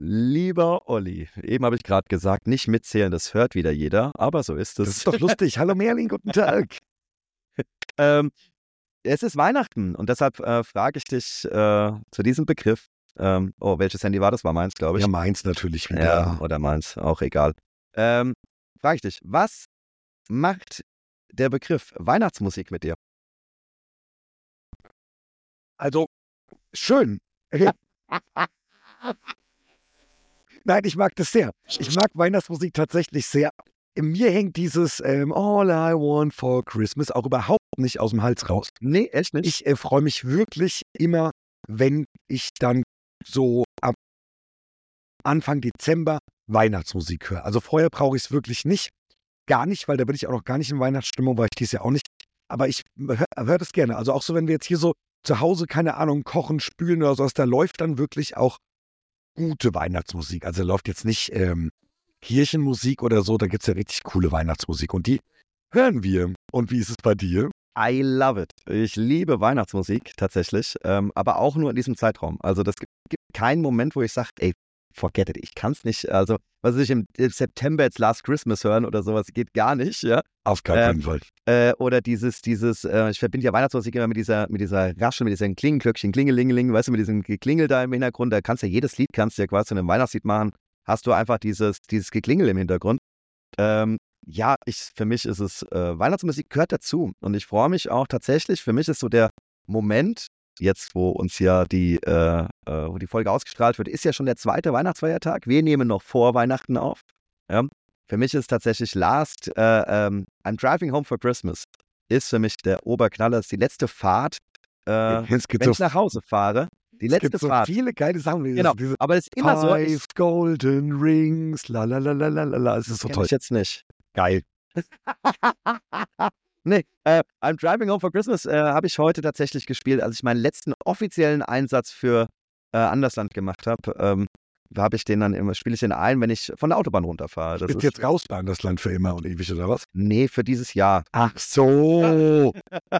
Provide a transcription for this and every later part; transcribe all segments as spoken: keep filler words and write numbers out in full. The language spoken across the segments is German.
Lieber Olli, eben habe ich gerade gesagt, nicht mitzählen, das hört wieder jeder, aber so ist es. Das ist doch lustig. Hallo Merlin, guten Tag. ähm, es ist Weihnachten und deshalb äh, frage ich dich äh, zu diesem Begriff. Ähm, oh, welches Handy war das? War meins, glaube ich. Ja, meins natürlich wieder. Ja, oder meins, auch egal. Ähm, frage ich dich, was macht der Begriff Weihnachtsmusik mit dir? Also, schön. Nein, ich mag das sehr. Ich mag Weihnachtsmusik tatsächlich sehr. In mir hängt dieses ähm, All I Want for Christmas auch überhaupt nicht aus dem Hals raus. Nee, echt nicht? Ich äh, freue mich wirklich immer, wenn ich dann so am Anfang Dezember Weihnachtsmusik höre. Also vorher brauche ich es wirklich nicht. Gar nicht, weil da bin ich auch noch gar nicht in Weihnachtsstimmung, war ich dieses Jahr auch nicht. Aber ich höre hör das gerne. Also auch so, wenn wir jetzt hier so zu Hause, keine Ahnung, kochen, spülen oder sowas, da läuft dann wirklich auch gute Weihnachtsmusik. Also läuft jetzt nicht ähm, Kirchenmusik oder so, da gibt es ja richtig coole Weihnachtsmusik. Und die hören wir. Und wie ist es bei dir? I love it. Ich liebe Weihnachtsmusik tatsächlich, ähm, aber auch nur in diesem Zeitraum. Also das gibt, gibt keinen Moment, wo ich sage, ey, forget it, ich kann es nicht, also was weiß ich, im September jetzt Last Christmas hören oder sowas, geht gar nicht, ja. Auf keinen Fall. Äh, oder dieses, dieses, äh, ich verbinde ja Weihnachtsmusik immer mit dieser, mit dieser Raschel, mit diesen Klingelglöckchen, Klingelingeling, weißt du, mit diesem Geklingel da im Hintergrund, da kannst du ja jedes Lied, kannst du ja quasi zu einem Weihnachtslied machen, hast du einfach dieses, dieses Geklingel im Hintergrund. Ähm, ja, ich, für mich ist es, äh, Weihnachtsmusik gehört dazu und ich freue mich auch tatsächlich, für mich ist so der Moment, jetzt, wo uns ja die, äh, äh, wo die Folge ausgestrahlt wird, ist ja schon der zweite Weihnachtsfeiertag. Wir nehmen noch vor Weihnachten auf. Ja. Für mich ist tatsächlich Last, äh, ähm, I'm Driving Home for Christmas, ist für mich der Oberknaller. Das ist die letzte Fahrt, äh, wenn so ich nach Hause fahre. Die letzte es gibt so Fahrt. viele geile Sachen. Genau, diese aber es ist immer so. Ich, Five Golden Rings, la la la la la la. Es ist so toll. Ich jetzt nicht. Geil. Nee, äh, I'm Driving Home for Christmas äh, habe ich heute tatsächlich gespielt, als ich meinen letzten offiziellen Einsatz für äh, Andersland gemacht habe. Ähm, habe ich den dann immer, spiele ich den ein, wenn ich von der Autobahn runterfahre. Das Bist ist jetzt raus bei Andersland für immer und ewig, oder was? Nee, für dieses Jahr. Ach so.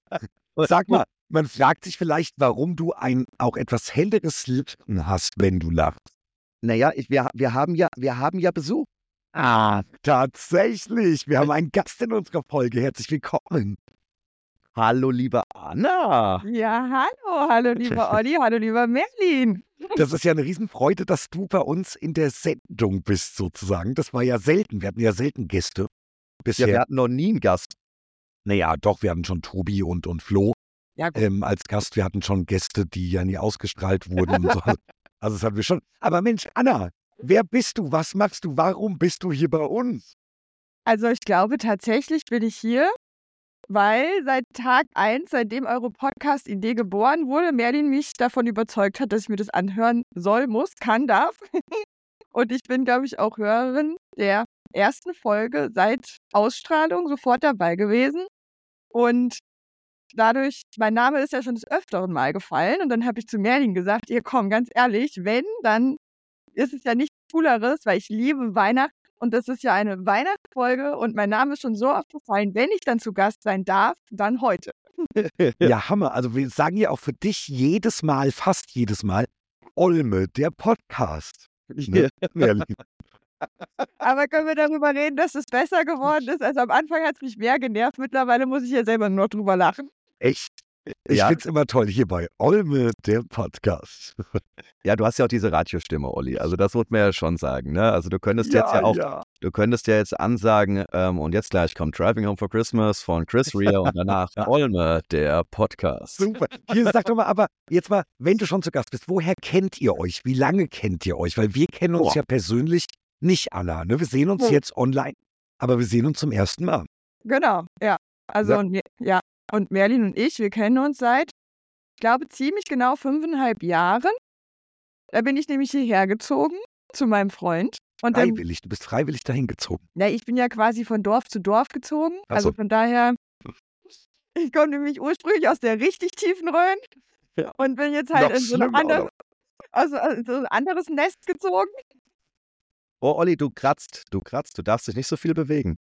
Sag mal, man fragt sich vielleicht, warum du ein auch etwas helleres Lachen hast, wenn du lachst. Naja, ich, wir, wir, haben ja, wir haben ja Besuch. Ah, tatsächlich. Wir haben einen Gast in unserer Folge. Herzlich willkommen. Hallo, liebe Anna. Ja, hallo, hallo, lieber Olli, hallo, lieber Merlin. Das ist ja eine Riesenfreude, dass du bei uns in der Sendung bist, sozusagen. Das war ja selten. Wir hatten ja selten Gäste bisher. Ja, wir hatten noch nie einen Gast. Naja, doch, wir hatten schon Tobi und, und Flo ja, ähm, als Gast. Wir hatten schon Gäste, die ja nie ausgestrahlt wurden. Und so. Also das hatten wir schon. Aber Mensch, Anna, wer bist du? Was machst du? Warum bist du hier bei uns? Also ich glaube tatsächlich bin ich hier, weil seit Tag eins, seitdem eure Podcast-Idee geboren wurde, Merlin mich davon überzeugt hat, dass ich mir das anhören soll, muss, kann, darf. Und ich bin, glaube ich, auch Hörerin der ersten Folge seit Ausstrahlung sofort dabei gewesen. Und dadurch, mein Name ist ja schon des Öfteren mal gefallen. Und dann habe ich zu Merlin gesagt, ihr komm, ganz ehrlich, wenn, dann ist es ja nichts Cooleres, weil ich liebe Weihnachten. Und das ist ja eine Weihnachtsfolge und mein Name ist schon so oft gefallen. Wenn ich dann zu Gast sein darf, dann heute. Ja, Hammer. Also wir sagen ja auch für dich jedes Mal, fast jedes Mal, Olme, der Podcast. Ne? Merlin. Aber können wir darüber reden, dass es besser geworden ist? Also am Anfang hat es mich mehr genervt. Mittlerweile muss ich ja selber nur noch drüber lachen. Echt? Ich Ja. finde es immer toll hier bei Olme, der Podcast. Ja, du hast ja auch diese Radiostimme, Olli. Also das muss man ja schon sagen. Ne? Also du könntest jetzt ja auch, ja. du könntest ja jetzt ansagen, ähm, und jetzt gleich kommt Driving Home for Christmas von Chris Rea und danach Olme, der Podcast. Super. Hier, sag doch mal, aber jetzt mal, wenn du schon zu Gast bist, woher kennt ihr euch? Wie lange kennt ihr euch? Weil wir kennen uns Boah. ja persönlich nicht, Anna. Ne? Wir sehen uns Hm. jetzt online, aber wir sehen uns zum ersten Mal. Genau, ja. Also Ja. und, Mer- ja. und Merlin und ich, wir kennen uns seit, ich glaube, ziemlich genau fünfeinhalb Jahren. Da bin ich nämlich hierher gezogen zu meinem Freund. Und dann, Freiwillig, du bist freiwillig dahin gezogen. ja, ich bin ja quasi von Dorf zu Dorf gezogen. Ach Also so. von daher, ich komme nämlich ursprünglich aus der richtig tiefen Rhön Ja. und bin jetzt halt Noch in so, eine schlimmer, andere, oder? also, also so ein anderes Nest gezogen. Oh, Olli, du kratzt, du kratzt, du darfst dich nicht so viel bewegen.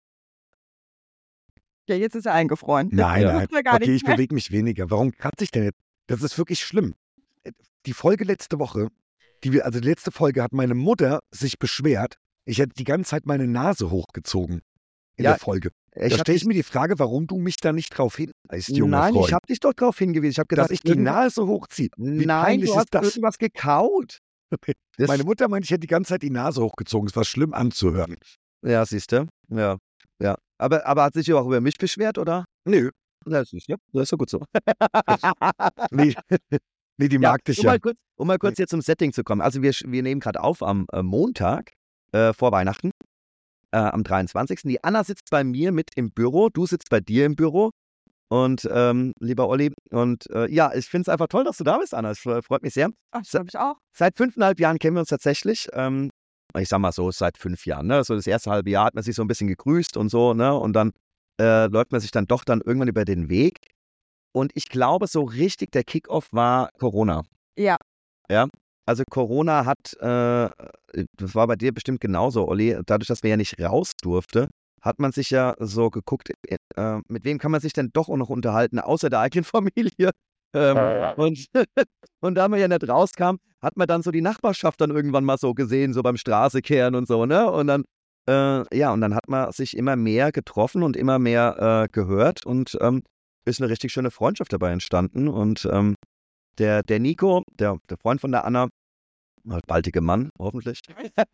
Ja, jetzt ist er eingefroren. Nein, Das nein. macht er gar Okay, nicht ich mehr. bewege mich weniger. Warum kratze ich denn jetzt? Das ist wirklich schlimm. Die Folge letzte Woche die wir, also die letzte Folge hat meine Mutter sich beschwert, ich hätte die ganze Zeit meine Nase hochgezogen in Ja, der Folge. Ich Da hab stelle ich dich, mir die Frage, warum du mich da nicht drauf hinweist, junger nein, ich Freund, habe dich doch darauf hingewiesen. Ich habe dass gedacht, ich die irgendwas, Nase hochziehe. Wie nein, peinlich du hast ist das? irgendwas gekaut. Das, Meine Mutter meinte, ich hätte die ganze Zeit die Nase hochgezogen. Es war schlimm anzuhören. ja, siehst du. Ja, ja. Aber, aber hat sich auch über mich beschwert, oder? Nö, Ja, siehst du. Das ist doch gut so. nee, nee, die Ja, mag dich um ja. mal kurz, um mal kurz hier zum Setting zu kommen. Also wir, sch- wir nehmen gerade auf am äh, Montag äh, vor Weihnachten, äh, am dreiundzwanzigsten Die Anna sitzt bei mir mit im Büro, du sitzt bei dir im Büro. Und ähm, lieber Olli, und äh, ja, ich finde es einfach toll, dass du da bist, Anna. Es fre- freut mich sehr. Ach, das glaube ich auch. Seit fünfeinhalb Jahren kennen wir uns tatsächlich. Ähm, ich sag mal so, seit fünf Jahren. Ne? So das erste halbe Jahr hat man sich so ein bisschen gegrüßt und so, ne? Und dann äh, läuft man sich dann doch dann irgendwann über den Weg. Und ich glaube, so richtig der Kickoff war Corona. Ja. Ja, also Corona hat, äh, das war bei dir bestimmt genauso, Olli, dadurch, dass man ja nicht raus durfte, hat man sich ja so geguckt, äh, mit wem kann man sich denn doch auch noch unterhalten, außer der eigenen Familie. Ähm, und, und da man ja nicht rauskam, hat man dann so die Nachbarschaft dann irgendwann mal so gesehen, so beim Straßekehren und so, ne? Und dann, äh, ja, und dann hat man sich immer mehr getroffen und immer mehr äh, gehört und ähm, ist eine richtig schöne Freundschaft dabei entstanden. Und ähm, der, der Nico, der, der Freund von der Anna, äh, baldige Mann, hoffentlich,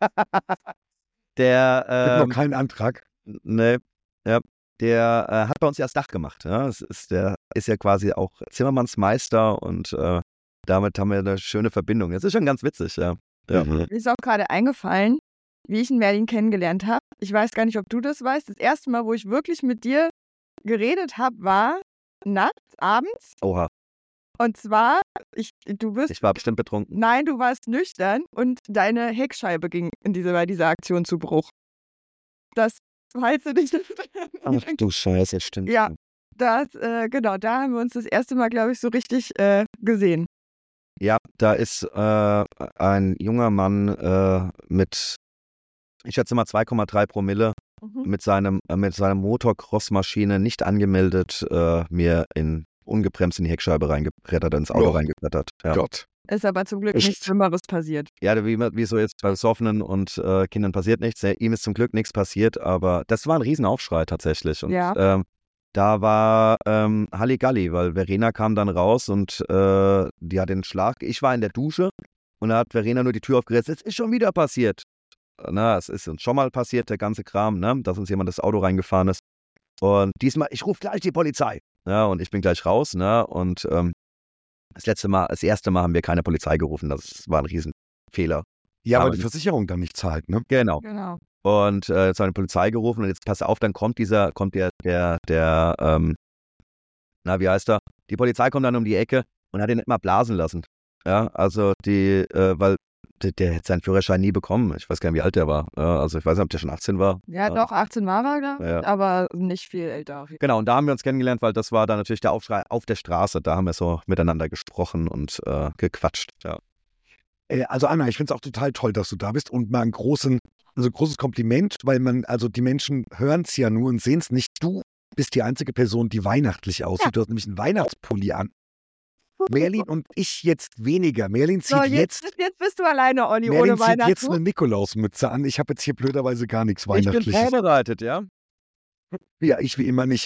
der, Gibt noch ähm, keinen Antrag. ne, ja, der äh, hat bei uns ja das Dach gemacht. Ja? Das ist, der ist ja quasi auch Zimmermannsmeister und äh, damit haben wir eine schöne Verbindung. Das ist schon ganz witzig, ja. Ja. Mhm. Mir ist auch gerade eingefallen, wie ich in Merlin kennengelernt habe. Ich weiß gar nicht, ob du das weißt. Das erste Mal, wo ich wirklich mit dir geredet habe, war nachts, abends. Oha, Und zwar, ich, du bist, ich war bestimmt betrunken. nein, du warst nüchtern und deine Heckscheibe ging in diese, bei dieser Aktion zu Bruch. Das, falls du dich Ach du Scheiße, jetzt stimmt. Ja, das, äh, genau, da haben wir uns das erste Mal, glaube ich, so richtig äh, gesehen. Ja, da ist äh, ein junger Mann äh, mit, ich schätze mal zwei Komma drei Promille, Mhm. mit seinem, äh, mit seiner Motocross-Maschine nicht angemeldet, äh, mir in ungebremst in die Heckscheibe reingebrettert, ins Auto Oh. reingebrettert. Ja, Gott. Ist aber zum Glück Echt? nichts Schlimmeres passiert. ja wie, wie so jetzt bei Besoffenen und äh, Kindern passiert nichts. Ja, ihm ist zum Glück nichts passiert, aber das war ein Riesenaufschrei tatsächlich. Und Ja. ähm, da war ähm, Halligalli, weil Verena kam dann raus und äh, die hat den Schlag. Ich war in der Dusche und da hat Verena nur die Tür aufgerissen. Es ist schon wieder passiert. Na, es ist uns schon mal passiert, der ganze Kram, ne? Dass uns jemand das Auto reingefahren ist. Und diesmal, ich rufe gleich die Polizei. Ja, und ich bin gleich raus, ne? Und ähm, das letzte Mal, das erste Mal haben wir keine Polizei gerufen. Das war ein Riesenfehler. Ja, Aber weil die Versicherung dann nicht zahlt, ne? Genau. Genau. Und äh, jetzt haben wir die Polizei gerufen und jetzt pass auf, dann kommt dieser, kommt der, der, der, ähm, na, wie heißt er? Die Polizei kommt dann um die Ecke und hat ihn nicht mal blasen lassen. Ja, also die, äh, weil der, der hätte seinen Führerschein nie bekommen. Ich weiß gar nicht, wie alt der war. Ja, also ich weiß nicht, ob der schon achtzehn war. Ja, Ja. doch, achtzehn war er, glaub ich, Ja. aber nicht viel älter. auf jeden Genau, und da haben wir uns kennengelernt, weil das war dann natürlich der Aufschrei auf der Straße. Da haben wir so miteinander gesprochen und äh, gequatscht. Ja. Äh, Also Anna, ich finde es auch total toll, dass du da bist und mal ein großen, also großes Kompliment, weil man, also die Menschen hören es ja nur und sehen es nicht. Du bist die einzige Person, die weihnachtlich aussieht. Ja. Du hast nämlich einen Weihnachtspulli an. Merlin und ich jetzt weniger. Merlin So, zieht jetzt, jetzt, jetzt bist du alleine, Olli, Merlin ohne zieht jetzt Weihnachten. eine Nikolausmütze an. Ich habe jetzt hier blöderweise gar nichts Ich bin Weihnachtliches. vorbereitet, ja. Ja, ich wie immer nicht.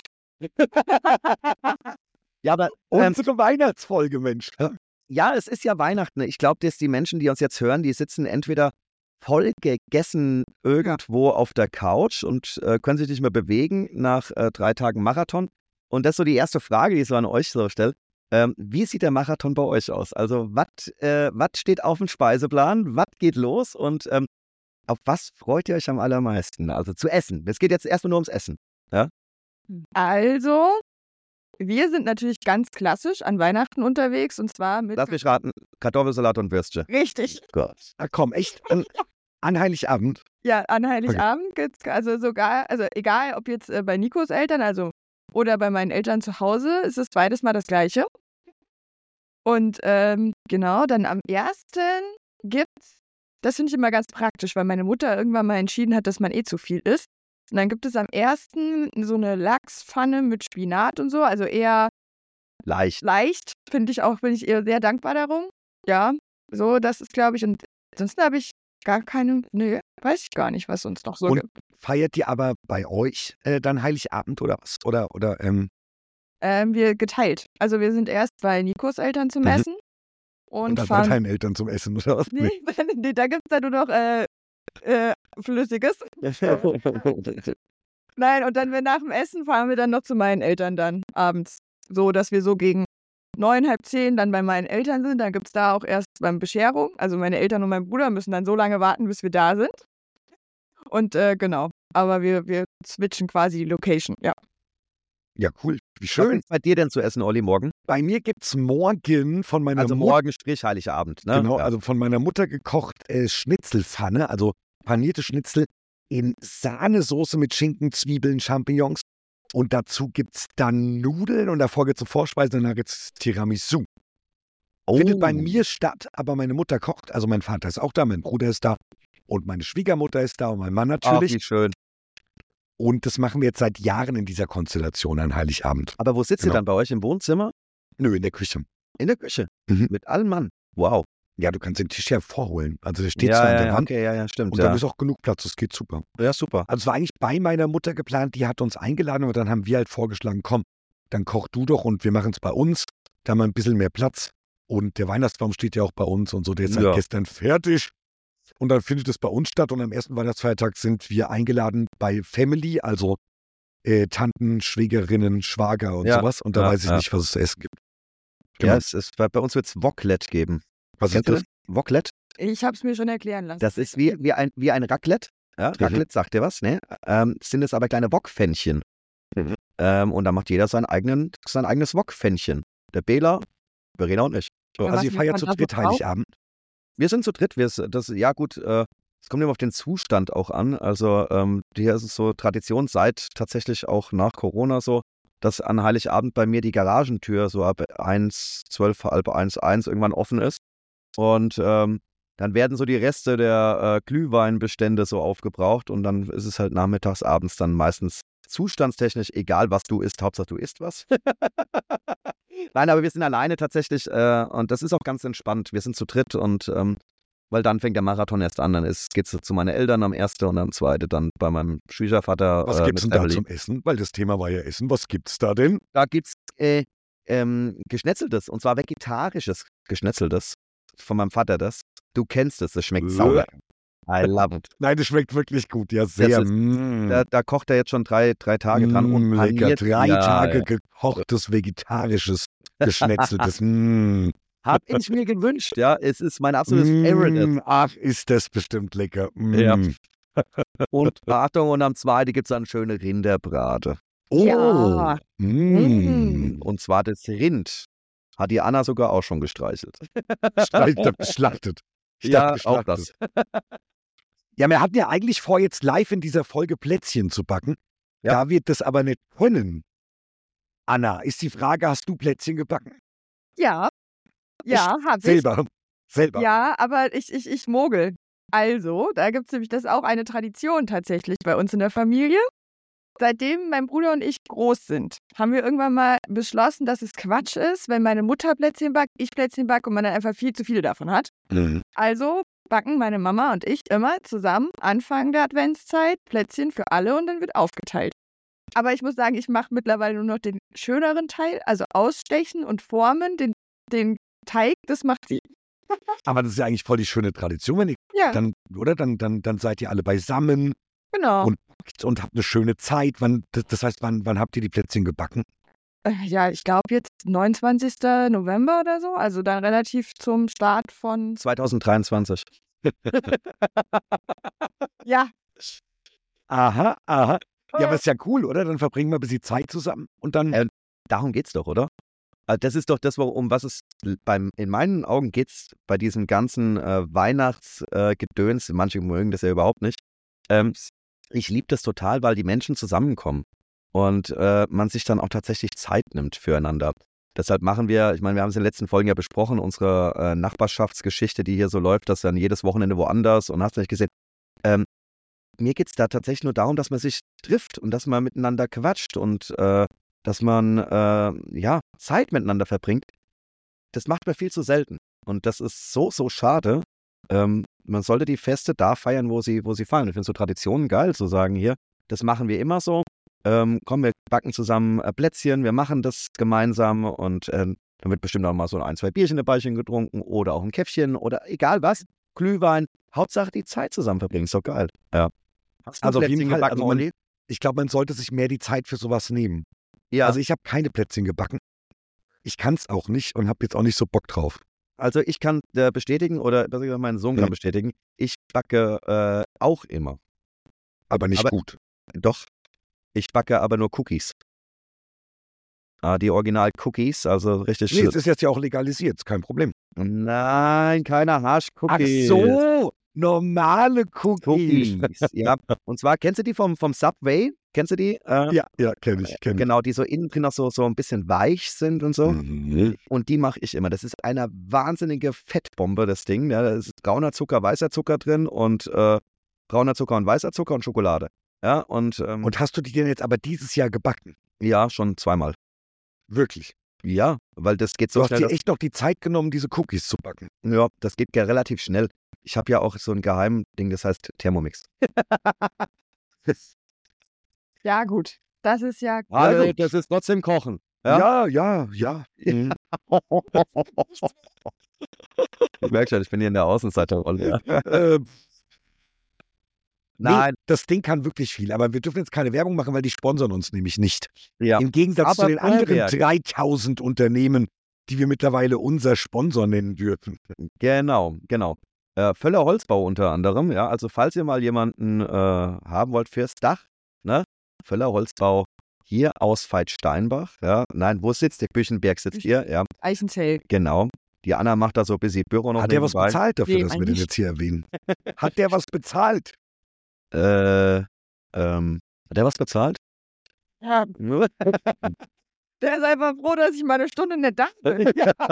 Ja, aber ähm, Unsere Weihnachtsfolge, Mensch. Ja? ja, es ist ja Weihnachten. Ich glaube, dass die Menschen, die uns jetzt hören, die sitzen entweder voll gegessen irgendwo auf der Couch und äh, können sich nicht mehr bewegen nach äh, drei Tagen Marathon. Und das ist so die erste Frage, die ich so an euch so stelle. Ähm, wie sieht der Marathon bei euch aus? Also, was äh, wat steht auf dem Speiseplan? Was geht los? Und ähm, auf was freut ihr euch am allermeisten? Also zu essen. Es geht jetzt erstmal nur ums Essen. Also, wir sind natürlich ganz klassisch an Weihnachten unterwegs und zwar mit. Lass mich raten, Kartoffelsalat und Würstchen. Richtig. Gott. Na komm, echt. An, an Heiligabend. Ja, an Heiligabend gibt's also sogar, also egal ob jetzt äh, bei Nikos Eltern, also oder bei meinen Eltern zu Hause, ist es beides mal das Gleiche. Und ähm, genau, dann am ersten gibt's, das finde ich immer ganz praktisch, weil meine Mutter irgendwann mal entschieden hat, dass man eh zu viel isst. Und dann gibt es am ersten so eine Lachspfanne mit Spinat und so, also eher Leicht. leicht, finde ich auch, bin ich ihr sehr dankbar darum. Ja, So, das ist, glaube ich, und sonst habe ich gar keine, nee, weiß ich gar nicht, was uns noch so Und gibt. feiert ihr aber bei euch äh, dann Heiligabend oder was? Oder, oder, ähm, Ähm, wir geteilt. Also wir sind erst bei Nikos Eltern zum Mhm. Essen und und dann bei fahren. deinen Eltern zum Essen oder was? Nee, nee, da gibt es dann nur noch äh, äh, Flüssiges. Nein, und dann wir nach dem Essen fahren wir dann noch zu meinen Eltern dann abends. So, dass wir so gegen neun, halb zehn dann bei meinen Eltern sind. Dann gibt es da auch erst beim Bescherung. Also meine Eltern und mein Bruder müssen dann so lange warten, bis wir da sind. Und äh, genau. Aber wir, wir switchen quasi die Location, ja. Ja, cool. Wie Was schön. gibt's bei dir denn zu essen, Olli, morgen? Bei mir gibt es morgen von meiner Also Mutter. morgen Strich Heiligabend, ne? Genau, Ja. also von meiner Mutter gekocht äh, Schnitzelpfanne, also panierte Schnitzel in Sahnesoße mit Schinken, Zwiebeln, Champignons. Und dazu gibt es dann Nudeln und davor gibt es eine Vorspeise, danach gibt es Tiramisu. Oh. Findet bei mir statt, aber meine Mutter kocht. Also mein Vater ist auch da, mein Bruder ist da und meine Schwiegermutter ist da und mein Mann Ach, natürlich. wie schön. Und das machen wir jetzt seit Jahren in dieser Konstellation an Heiligabend. Aber wo sitzt Genau. ihr dann bei euch im Wohnzimmer? Nö, in der Küche. In der Küche. Mhm. Mit allem Mann. Wow. Ja, du kannst den Tisch ja vorholen. Also der steht ja, zwar an ja, der ja, Wand okay, ja, ja, stimmt. und Ja. dann ist auch genug Platz. Das geht super. ja, super. Also es war eigentlich bei meiner Mutter geplant, die hat uns eingeladen, aber dann haben wir halt vorgeschlagen, komm, dann koch du doch und wir machen es bei uns. Da haben wir ein bisschen mehr Platz. Und der Weihnachtsbaum steht ja auch bei uns und so, der ist Ja. halt gestern fertig. Und dann findet es bei uns statt und am ersten Weihnachtsfeiertag sind wir eingeladen bei Family, also äh, Tanten, Schwägerinnen, Schwager und Ja, sowas. Und da ja, weiß ich ja. nicht, was es zu essen gibt. Ja, Genau. es ist, bei bei uns wird es Woklet geben. Was Kennst ist du das? das? Woklet? Ich habe es mir schon erklären lassen. Das ist wie, wie, ein, wie ein Raclette. Ja, Mhm. Raclette sagt dir was, ne? Ähm, sind es aber kleine Wokpfännchen. Mhm. Ähm, und da macht jeder sein, eigenen, sein eigenes Wokpfännchen. Der Bela, Verena und ich. So. Ja, Also was ihr muss feiert man zu da so dritt drauf? Heiligabend. Wir sind zu dritt. Wir, s- das, ja gut, äh, es kommt immer auf den Zustand auch an. Also ähm, hier ist es so Tradition seit tatsächlich auch nach Corona so, dass an Heiligabend bei mir die Garagentür so ab eins, zwölf, halb eins, eins irgendwann offen ist. Und ähm, dann werden so die Reste der äh, Glühweinbestände so aufgebraucht und dann ist es halt nachmittags, abends dann meistens zustandstechnisch egal, was du isst, Hauptsache du isst was. Nein, aber wir sind alleine tatsächlich äh, und das ist auch ganz entspannt. Wir sind zu dritt und ähm, weil dann fängt der Marathon erst an. Dann geht es zu meinen Eltern am ersten und am zweiten dann bei meinem Schwiegervater. Was äh, gibt's denn mit da Family. zum Essen? Weil das Thema war ja Essen. Was gibt's da denn? Da gibt es äh, ähm, Geschnetzeltes und zwar vegetarisches Geschnetzeltes von meinem Vater. Das. Du kennst es, das schmeckt Äh. sauber. I love it. Nein, das schmeckt wirklich gut. Ja, sehr. ist- mm. Da, da kocht er jetzt schon drei, drei Tage dran. Und Mm, lecker. paniert- Drei ja, Tage Ja. gekochtes, vegetarisches, geschnetzeltes. mm. Hab ich mir gewünscht, ja. Es ist mein absolutes Favorite. Mm, ach, ist das bestimmt lecker. Mm. Ja. Und Achtung, und am zweiten gibt es dann schöne Rinderbrate. Oh. Ja. Mm. Und zwar das Rind. Hat die Anna sogar auch schon gestreichelt. Ich hab geschlachtet. Ich Ja, hab auch geschlachtet. das. Ja, wir hatten ja eigentlich vor, jetzt live in dieser Folge Plätzchen zu backen. Ja. Da wird das aber nicht können. Anna, ist die Frage, hast du Plätzchen gebacken? Ja, ja, habe ich. Selber. Selber. Ja, aber ich, ich, ich mogel. Also, da gibt es nämlich, das ist auch eine Tradition tatsächlich bei uns in der Familie. Seitdem mein Bruder und ich groß sind, haben wir irgendwann mal beschlossen, dass es Quatsch ist, wenn meine Mutter Plätzchen backt, ich Plätzchen backe und man dann einfach viel zu viele davon hat. Mhm. Also backen meine Mama und ich immer zusammen Anfang der Adventszeit Plätzchen für alle und dann wird aufgeteilt. Aber ich muss sagen, ich mache mittlerweile nur noch den schöneren Teil, also ausstechen und formen, den, den Teig, das macht sie. Aber das ist ja eigentlich voll die schöne Tradition, wenn ihr Ja, dann, oder? Dann, dann, dann seid ihr alle beisammen genau. und, und habt eine schöne Zeit. Wann, das, das heißt, wann, wann habt ihr die Plätzchen gebacken? Äh, Ja, ich glaube jetzt neunundzwanzigsten November oder so, also dann relativ zum Start von, zwanzig dreiundzwanzig. ja, Aha, aha. Ja, Äh. aber ist ja cool, oder? Dann verbringen wir ein bisschen Zeit zusammen und dann. Äh, Darum geht's doch, oder? Also das ist doch das, um was es beim, in meinen Augen geht's bei diesem ganzen äh, Weihnachtsgedöns. Äh, manche mögen das ja überhaupt nicht. Ähm, ich liebe das total, weil die Menschen zusammenkommen und äh, man sich dann auch tatsächlich Zeit nimmt füreinander. Deshalb machen wir, ich meine, wir haben es in den letzten Folgen ja besprochen, unsere äh, Nachbarschaftsgeschichte, die hier so läuft, dass dann jedes Wochenende woanders und hast du nicht gesehen. Ähm, mir geht es da tatsächlich nur darum, dass man sich trifft und dass man miteinander quatscht und äh, dass man äh, ja Zeit miteinander verbringt. Das macht man viel zu selten. Und das ist so, so schade. Ähm, man sollte die Feste da feiern, wo sie, wo sie fallen. Ich finde so Traditionen geil, zu sagen, hier, das machen wir immer so. Ähm, komm, wir backen zusammen äh, Plätzchen, wir machen das gemeinsam und ähm, dann wird bestimmt auch mal so ein, zwei Bierchen dabei getrunken oder auch ein Käffchen oder egal was, Glühwein. Hauptsache die Zeit zusammen verbringen, ist doch geil. Ja. Hast du Also auf jeden Plätzchen Fall, gebacken, also man, Olli? ich glaube, man sollte sich mehr die Zeit für sowas nehmen. Ja, Also ich habe keine Plätzchen gebacken. Ich kann es auch nicht und habe jetzt auch nicht so Bock drauf. also ich kann äh, bestätigen, oder besser gesagt, mein Sohn kann Mhm. bestätigen, ich backe äh, auch immer. Aber nicht Aber- gut. Doch, ich backe aber nur Cookies. Ah, die Original-Cookies, also richtig Nee, schön. es ist jetzt ja auch legalisiert, ist kein Problem. Nein, keine Hasch-Cookies. normale Cookies. Cookies, ja. Und zwar, kennst du die vom, vom Subway? Kennst du die? Äh, Ja, ja, kenne ich, kenne ich. Genau, die so innen drin noch so, so ein bisschen weich sind und so. Mhm. Und die mache ich immer. Das ist eine wahnsinnige Fettbombe, das Ding. Ja, da ist brauner Zucker, weißer Zucker drin und äh, brauner Zucker und weißer Zucker und Schokolade. Ja, und, ähm, Und hast du die denn jetzt aber dieses Jahr gebacken? ja, schon zweimal. Wirklich? Ja, weil das geht Du so hast schnell. dir dass- echt noch die Zeit genommen, diese Cookies zu backen. Ja, das geht ja relativ schnell. Ich habe ja auch so ein Geheimding, das heißt Thermomix. Ja, gut. Das ist ja. Also, gut. das ist trotzdem Kochen. Ja? Ja, ja, ja. Mhm. Ich merke schon, ich bin hier in der Außenseiterrolle. Ja. äh, Nein, das Ding kann wirklich viel, aber wir dürfen jetzt keine Werbung machen, weil die sponsern uns nämlich nicht. ja. Im Gegensatz Aber zu den anderen Feuerwerk. dreitausend Unternehmen, die wir mittlerweile unser Sponsor nennen dürfen. Genau, genau. Äh, Völler Holzbau unter anderem, ja. Also falls ihr mal jemanden äh, haben wollt fürs Dach, ne? Völler Holzbau hier aus Veit-Steinbach, ja. Nein, wo sitzt der? Büchenberg sitzt hier, ja. Eichenzell. Genau. Die Anna macht da so ein bisschen Büro noch Hat der was nebenbei. bezahlt dafür, Nee, dass wir den eigentlich. jetzt hier erwähnen? Hat der was bezahlt? Äh, ähm, hat der was bezahlt? Ja, der ist einfach froh, dass ich mal eine Stunde nicht da bin.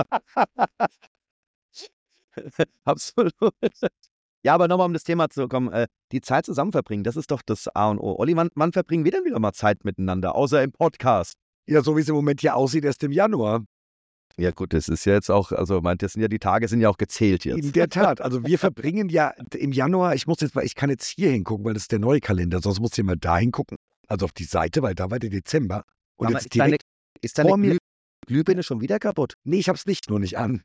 Absolut. Ja, aber nochmal um das Thema zu kommen, äh, die Zeit zusammen verbringen, das ist doch das A und O. Olli, wann, wann verbringen wir denn wieder mal Zeit miteinander, außer im Podcast? Ja, so wie es im Moment hier aussieht, erst im Januar. Ja gut, das ist ja jetzt auch, also meint, das sind ja die Tage sind ja auch gezählt In jetzt. der Tat. Also wir verbringen ja im Januar, ich muss jetzt mal, ich kann jetzt hier hingucken, weil das ist der neue Kalender, sonst muss ich mal da hingucken. Also auf die Seite, weil da war der Dezember. Und Aber jetzt ist deine, direkt, ist deine vor mir- Glüh Glühbirne schon wieder kaputt? nee, ich hab's Licht nur nicht an.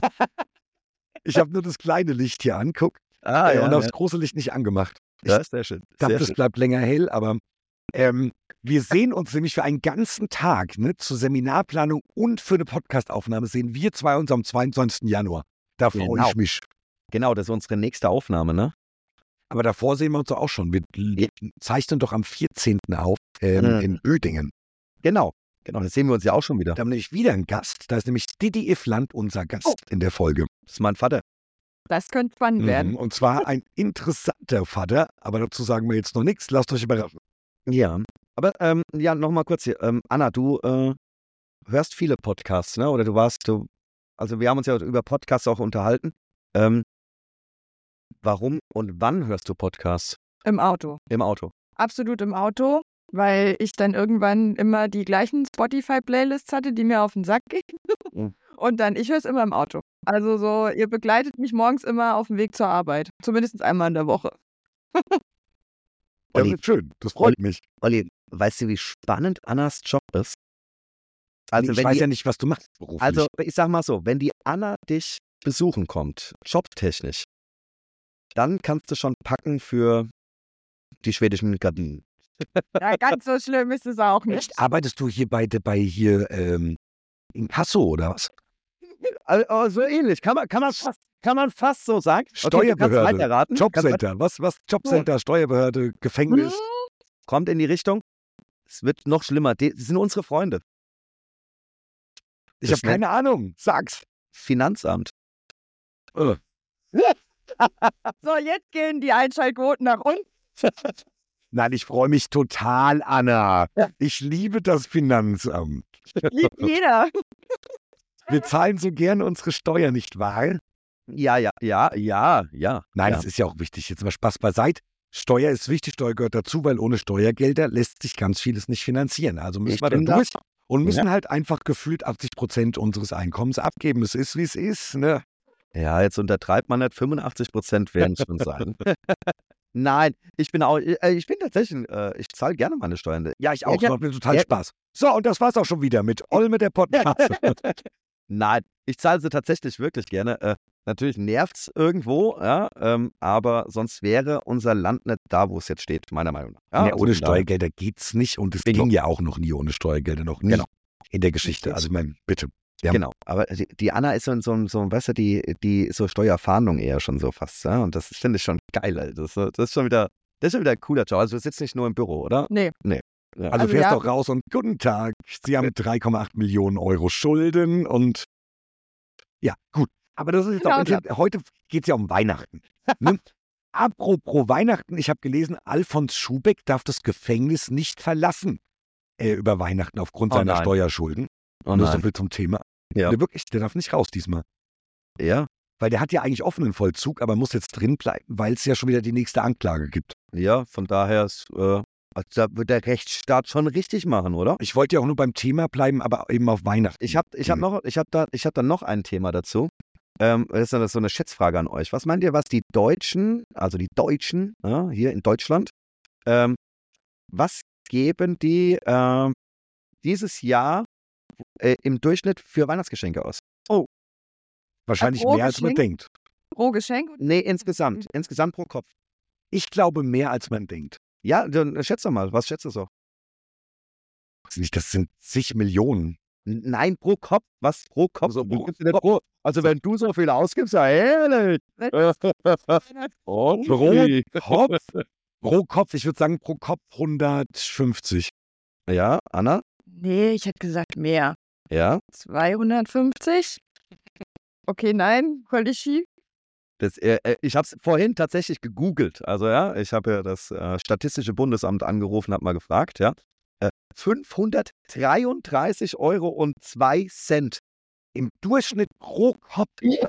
Ich habe nur das kleine Licht hier an, guck. Ah, äh, und aufs große Licht nicht angemacht. Ich ja, sehr schön. dachte, Sehr das schön. bleibt länger hell, aber ähm, wir sehen uns nämlich für einen ganzen Tag, ne, zur Seminarplanung und für eine Podcastaufnahme sehen wir zwei uns am zweiundzwanzigsten Januar. Da freue Genau. ich mich. Genau, das ist unsere nächste Aufnahme, ne? Aber davor sehen wir uns doch auch schon. Wir l- zeichnen doch am vierzehnten auf ähm, Mhm. in Uerdingen. Genau, genau, das sehen wir uns ja auch schon wieder. Da haben wir nämlich wieder einen Gast. Da ist nämlich Didi Ifland unser Gast Oh. in der Folge. Das ist mein Vater. Das könnte spannend werden. Mhm. Und zwar ein interessanter Vater. Aber dazu sagen wir jetzt noch nichts. Lasst euch überraschen. Ja. Aber ähm, ja, nochmal kurz hier. Ähm, Anna, du äh, hörst viele Podcasts, ne? Oder du warst, du, also wir haben uns ja über Podcasts auch unterhalten. Ähm, warum und wann hörst du Podcasts? Im Auto. Im Auto. Absolut im Auto, weil ich dann irgendwann immer die gleichen Spotify-Playlists hatte, die mir auf den Sack gingen. Mhm. Und dann, ich höre es immer im Auto. Also so, ihr begleitet mich morgens immer auf dem Weg zur Arbeit. Zumindest einmal in der Woche. Ja, Olli, wird schön. Das freut mich. Olli, weißt du, wie spannend Annas Job ist? Also, ich wenn weiß die, ja nicht, was du machst beruflich. also ich sag mal so, wenn die Anna dich besuchen kommt, jobtechnisch, dann kannst du schon packen für die schwedischen Gardinen. Ja, ganz so schlimm ist es auch nicht. Echt? Arbeitest du hier bei, bei hier ähm, in Kasso oder was? Also so ähnlich, kann man, kann man, fast, kann man fast so sagen. Okay, du kannst Steuerbehörde, weiterraten. Kannst weiter- Jobcenter. Was, was? Jobcenter, Steuerbehörde, Gefängnis. Kommt in die Richtung. Es wird noch schlimmer. Die, die sind unsere Freunde. Ich Das habe keine Ahnung. Sag's. Finanzamt. Äh. So, jetzt gehen die Einschaltquoten nach unten. Nein, ich freue mich total, Anna. Ich liebe das Finanzamt. Liebt jeder. Wir zahlen so gerne unsere Steuer, nicht wahr? Ja, ja, ja, ja, ja. Nein, ja. das ist ja auch wichtig. Jetzt mal Spaß beiseite. Steuer ist wichtig, Steuer gehört dazu, weil ohne Steuergelder lässt sich ganz vieles nicht finanzieren. Also müssen Ich wir da bin da- durch und müssen halt einfach gefühlt achtzig Prozent unseres Einkommens abgeben. Es ist, wie es ist. Ne? Ja, jetzt untertreibt man nicht, fünfundachtzig Prozent werden schon sein. Nein, ich bin auch, äh, ich bin tatsächlich, äh, ich zahle gerne meine Steuern. Ja, ich auch. Ja, Macht mir total ja. Spaß. So, und das war's auch schon wieder mit Olme der Podcast. Nein, ich zahle sie tatsächlich wirklich gerne. Äh, natürlich nervt's irgendwo, ja, ähm, aber sonst wäre unser Land nicht da, wo es jetzt steht, meiner Meinung nach. Ja, Ja, also ohne von daher- Steuergelder geht's nicht und es Bingo. ging ja auch noch nie ohne Steuergelder, noch nie Genau. in der Geschichte. Also ich meine, bitte. Ja. Genau, aber die, die Anna ist so, ein- so, ein- so, ein, weißt du, die, die so Steuerfahndung eher schon so fast, ja, und das finde ich schon geil, Alter. Das, das ist schon wieder, das ist schon wieder ein cooler Job. Also du sitzt nicht nur im Büro, oder? Nee. Ja. Also, Also fährst ja. doch raus und guten Tag, Sie haben drei Komma acht Millionen Euro Schulden und ja, gut. Aber das ist jetzt Genau auch, das. heute geht es ja um Weihnachten. Ne? Apropos Weihnachten, ich habe gelesen, Alfons Schubeck darf das Gefängnis nicht verlassen äh, über Weihnachten aufgrund Oh seiner nein. Steuerschulden. Oh Und das so nein. viel zum Thema. Ja. Der wirklich, der darf nicht raus diesmal. Ja, Weil der hat ja eigentlich offenen Vollzug, aber muss jetzt drin bleiben, weil es ja schon wieder die nächste Anklage gibt. ja, von daher ist, äh, also da wird der Rechtsstaat schon richtig machen, oder? Ich wollte ja auch nur beim Thema bleiben, aber eben auf Weihnachten. Ich habe ich hab Mhm. noch, ich habe da, ich hab da noch ein Thema dazu. Ähm, das ist dann so eine Schätzfrage an euch. Was meint ihr, was die Deutschen, also die Deutschen ja, hier in Deutschland, ähm, was geben die ähm, dieses Jahr äh, im Durchschnitt für Weihnachtsgeschenke aus? Wahrscheinlich pro mehr, als man Geschenk? denkt. Pro Geschenk? Nee, insgesamt. Insgesamt pro Kopf. Ich glaube mehr, als man denkt. Ja, dann schätz doch mal. Was schätzt du so? Weiß nicht, das sind zig Millionen. N- Nein, pro Kopf. Was pro Kopf? Also Du pro gibst dir nicht pro. Also wenn du so viel ausgibst, ja ehrlich. Pro Kopf? Pro Kopf, ich würde sagen pro Kopf hundertfünfzig. Ja, Anna? Nee, ich hätte gesagt mehr. Ja. zweihundertfünfzig? Okay, nein, völlig schief. Das, äh, äh, ich habe es vorhin tatsächlich gegoogelt. Also ja, ich habe ja das äh, Statistische Bundesamt angerufen, habe mal gefragt, ja. Äh, fünfhundertdreiunddreißig Euro und zwei Cent. Im Durchschnitt pro Kopf.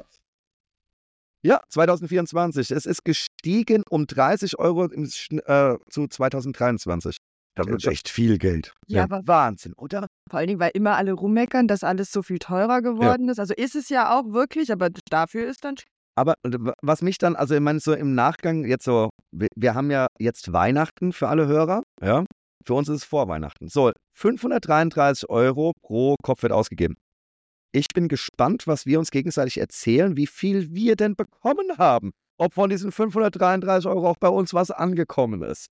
Ja, zwanzig vierundzwanzig. Es ist gestiegen um dreißig Euro im, Schn- äh, zu zwanzig dreiundzwanzig. Das ist echt viel Geld. Ja, Ja, aber Wahnsinn, oder? vor allen Dingen, weil immer alle rummeckern, dass alles so viel teurer geworden ist. Also ist es ja auch wirklich, aber dafür ist dann Aber äh, w- was mich dann, also ich meine, so im Nachgang jetzt so, wir, wir haben ja jetzt Weihnachten für alle Hörer, ja. Für uns ist es vor Weihnachten. So, fünfhundertdreiunddreißig Euro pro Kopf wird ausgegeben. Ich bin gespannt, was wir uns gegenseitig erzählen, wie viel wir denn bekommen haben. Ob von diesen fünfhundertdreiunddreißig Euro auch bei uns was angekommen ist.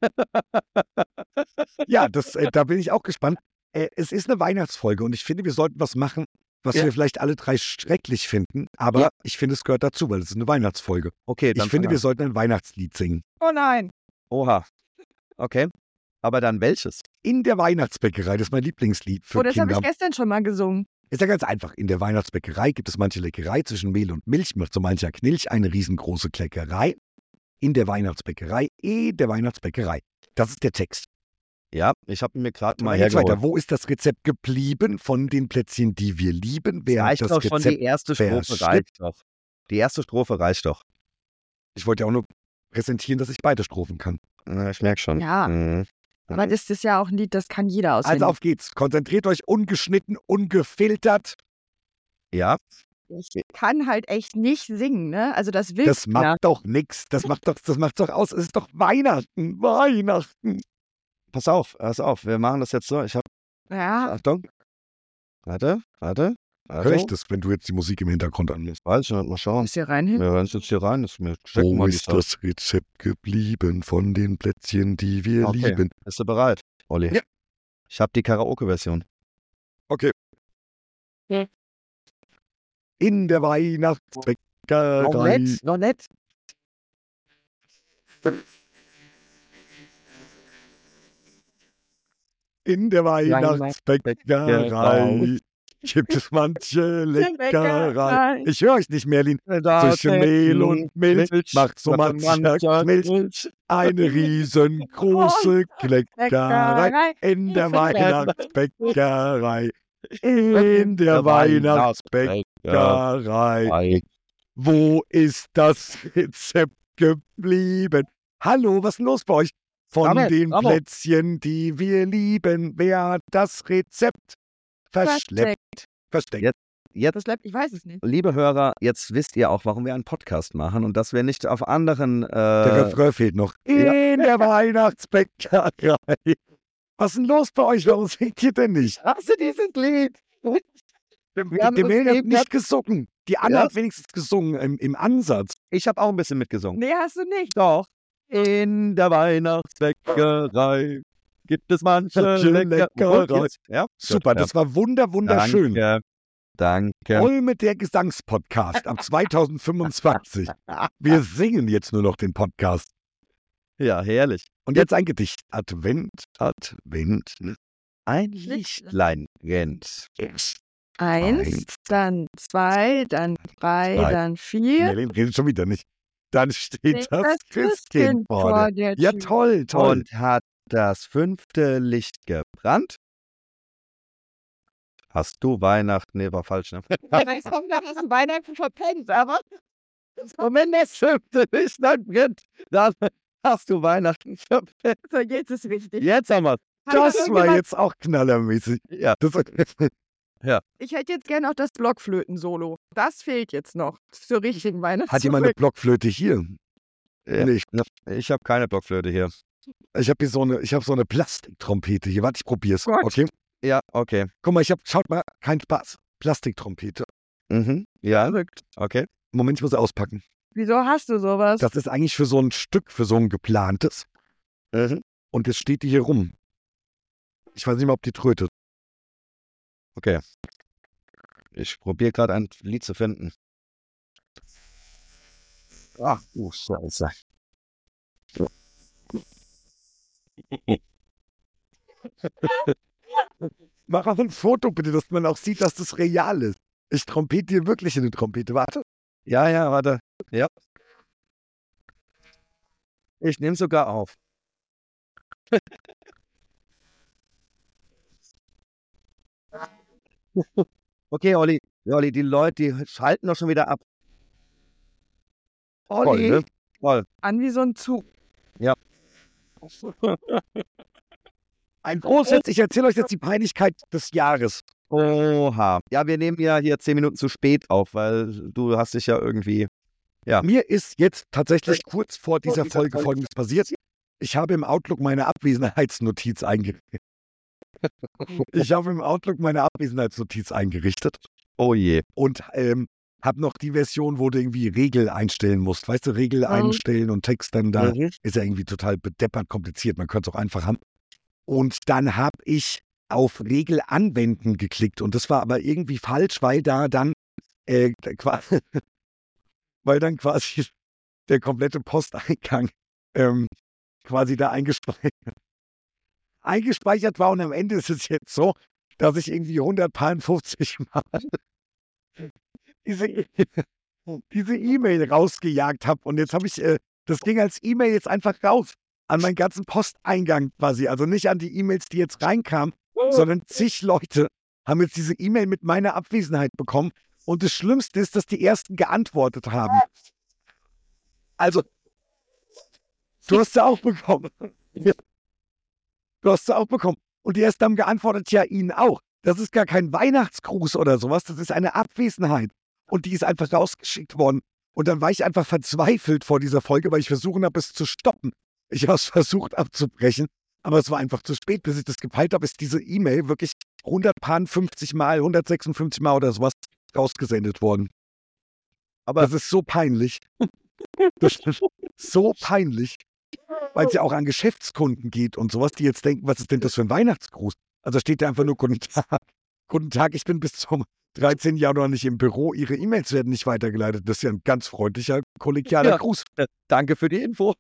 Ja, das, äh, da bin ich auch gespannt. Äh, es ist eine Weihnachtsfolge und ich finde, wir sollten was machen, was Ja. wir vielleicht alle drei schrecklich finden. Aber Ja. ich finde, es gehört dazu, weil es ist eine Weihnachtsfolge. Okay, dann Ich finde, fang wir an. sollten ein Weihnachtslied singen. oh nein. Oha. Okay. Aber dann welches? In der Weihnachtsbäckerei, das ist mein Lieblingslied für Oh, das habe Kinder. ich gestern schon mal gesungen. Ist ja ganz einfach. In der Weihnachtsbäckerei gibt es manche Leckerei zwischen Mehl und Milch, macht so mancher Knilch eine riesengroße Kleckerei. In der Weihnachtsbäckerei, in der Weihnachtsbäckerei. Das ist der Text. Ja, ich habe mir gerade mal Mal jetzt hergeholt. weiter. Wo ist das Rezept geblieben von den Plätzchen, die wir lieben? Wer hat Reicht das doch schon, Rezept? die erste Strophe verschleppt? reicht doch. Die erste Strophe reicht doch. Ich wollte ja auch nur präsentieren, dass ich beide Strophen kann. Ja, ich merke schon. Ja. Mhm. Aber das ist ja auch ein Lied, das kann jeder auswendig. Also auf geht's. Konzentriert euch ungeschnitten, ungefiltert. Ja, Ich kann halt echt nicht singen, ne? Also das will Das macht keiner. doch nichts. Das macht doch, das macht's doch aus. Es ist doch Weihnachten. Weihnachten. pass auf, pass auf. Wir machen das jetzt so. Ich habe, Ja, Achtung. Warte, warte. warte. Hör ich das, wenn du jetzt die Musik im Hintergrund anmachst? Weiß ich nicht, mal schauen. muss hier rein hin. Wir hören es jetzt hier rein. Das, wir checken Wo mal die ist Sache. das Rezept geblieben von den Plätzchen, die wir Okay. lieben? Bist du bereit, Olli? Ja. Ich habe die Karaoke-Version. Okay. Ja. In der Weihnachtsbäckerei. noch nicht. In der Weihnachtsbäckerei Weihnachtsbäckerei. gibt es manche Leckerei. Leckerei. Ich höre euch nicht, Merlin. Zwischen Mehl und Milch macht so mancher Knilch eine riesengroße Kleckerei. In der Weihnachtsbäckerei. In der Weihnachtsbäckerei. Wo ist das Rezept geblieben? Hallo, was ist denn los bei euch? Von Bravo, den bravo. Plätzchen, die wir lieben, wer hat das Rezept verschleppt? Versteckt. Versteckt. Jetzt- jetzt, Das bleibt, ich weiß es nicht. liebe Hörer, jetzt wisst ihr auch, warum wir einen Podcast machen und dass wir nicht auf anderen. Der Äh, Refrain fehlt noch. Ja. In der Weihnachtsbäckerei. Was ist denn los bei euch? Warum singt ihr denn nicht? hast du dieses Lied? Wir haben Der uns Mel hat eben nicht grad- gesungen. Die Anna Ja? hat wenigstens gesungen im, im Ansatz. Ich habe auch ein bisschen mitgesungen. Nee, hast du nicht. Doch. In der Weihnachtsbäckerei gibt es manche Manche Leckerei. Leckerei. Ja, Super, gut, ja. das war wunder, wunderschön. Danke. Danke. Olme der Gesangspodcast ab zweitausendfünfundzwanzig. Wir singen jetzt nur noch den Podcast. Ja, herrlich. Und jetzt ein Gedicht. Advent, Advent. Ein Lichtlein. Lichtlein rennt. Eins, Eins. dann zwei, dann drei, Drei. dann vier. Merlin redet schon wieder nicht. Dann steht Steht das Christkind vor dir. der Ja, Tür. toll, toll. Und hat das fünfte Licht gebrannt. Hast du Weihnachten? Nee, war falsch, ne? Ich komme da aus dem Weihnachten verpennt, aber Und wenn das fünfte Licht dann brennt, dann hast du Weihnachten verpennt. so, jetzt ist richtig. Jetzt haben wir's. Hat Das war irgendjemand- jetzt auch knallermäßig. Ja. Das, Ich hätte jetzt gerne auch das Blockflöten-Solo. Das fehlt jetzt noch zur richtigen Weihnachtszeit. hat jemand eine Blockflöte hier? Ja. Nicht. Ich habe keine Blockflöte hier. Ich habe hier so eine, ich habe so eine Plastiktrompete hier. Warte, ich probier's. Gott. Okay. Ja, okay. Guck mal, ich habe, schaut mal, kein Spaß. Plastiktrompete. Mhm. Ja, Verrückt. okay. Moment, ich muss sie auspacken. Wieso hast du sowas? Das ist eigentlich für so ein Stück, für so ein geplantes. Mhm. Und jetzt steht die hier rum. Ich weiß nicht mal, ob die trötet. Okay. Ich probiere gerade ein Lied zu finden. Ach, du Scheiße. Mach auch ein Foto bitte, dass man auch sieht, dass das real ist. Ich trompete hier wirklich in eine Trompete. Warte. Ja, ja, warte. Ja. Ich nehme sogar auf. Okay, Olli. Ja, Olli, die Leute, die schalten doch schon wieder ab. Toll, Olli. ne? Toll. An wie so ein Zug. Ein großes, ich erzähle euch jetzt die Peinlichkeit des Jahres. Oha. Ja, wir nehmen ja hier zehn Minuten zu spät auf, weil du hast dich ja irgendwie. Ja. Mir ist jetzt tatsächlich kurz vor dieser Folge Folgendes passiert. Ich habe im Outlook meine Abwesenheitsnotiz eingerichtet. Ich habe im Outlook meine Abwesenheitsnotiz eingerichtet Oh je. und ähm, habe noch die Version, wo du irgendwie Regel einstellen musst. Weißt du, Regel Mhm. einstellen und Text dann da. Mhm. Ist ja irgendwie total bedeppert kompliziert. Man könnte es auch einfach haben. Und dann habe ich auf Regel anwenden geklickt. Und das war aber irgendwie falsch, weil da dann äh, quasi, weil dann quasi der komplette Posteingang ähm, quasi da eingespeichert, eingespeichert war. Und am Ende ist es jetzt so, dass ich irgendwie hundertfünfzig Mal diese diese E-Mail rausgejagt habe. Und jetzt habe ich, äh, das ging als E-Mail jetzt einfach raus an meinen ganzen Posteingang quasi. Also nicht an die E-Mails, die jetzt reinkamen, sondern zig Leute haben jetzt diese E-Mail mit meiner Abwesenheit bekommen. Und das Schlimmste ist, dass die Ersten geantwortet haben. Also, du hast sie auch bekommen. Du hast sie auch bekommen. Und die Ersten haben geantwortet, ja, Ihnen auch. Das ist gar kein Weihnachtsgruß oder sowas, das ist eine Abwesenheit. Und die ist einfach rausgeschickt worden. Und dann war ich einfach verzweifelt vor dieser Folge, weil ich versucht habe, es zu stoppen. Ich habe es versucht abzubrechen, aber es war einfach zu spät, bis ich das gepeilt habe, ist diese E-Mail wirklich hundertfünfzig Mal, hundertsechsundfünfzig Mal oder sowas rausgesendet worden. Aber das ist so peinlich. Das ist so peinlich, weil es ja auch an Geschäftskunden geht und sowas, die jetzt denken, was ist denn das für ein Weihnachtsgruß? Also steht da einfach nur Guten Tag. Guten Tag, ich bin bis zum dreizehnten Januar nicht im Büro. Ihre E-Mails werden nicht weitergeleitet. Das ist ja ein ganz freundlicher, kollegialer Ja. Gruß. Danke für die Info.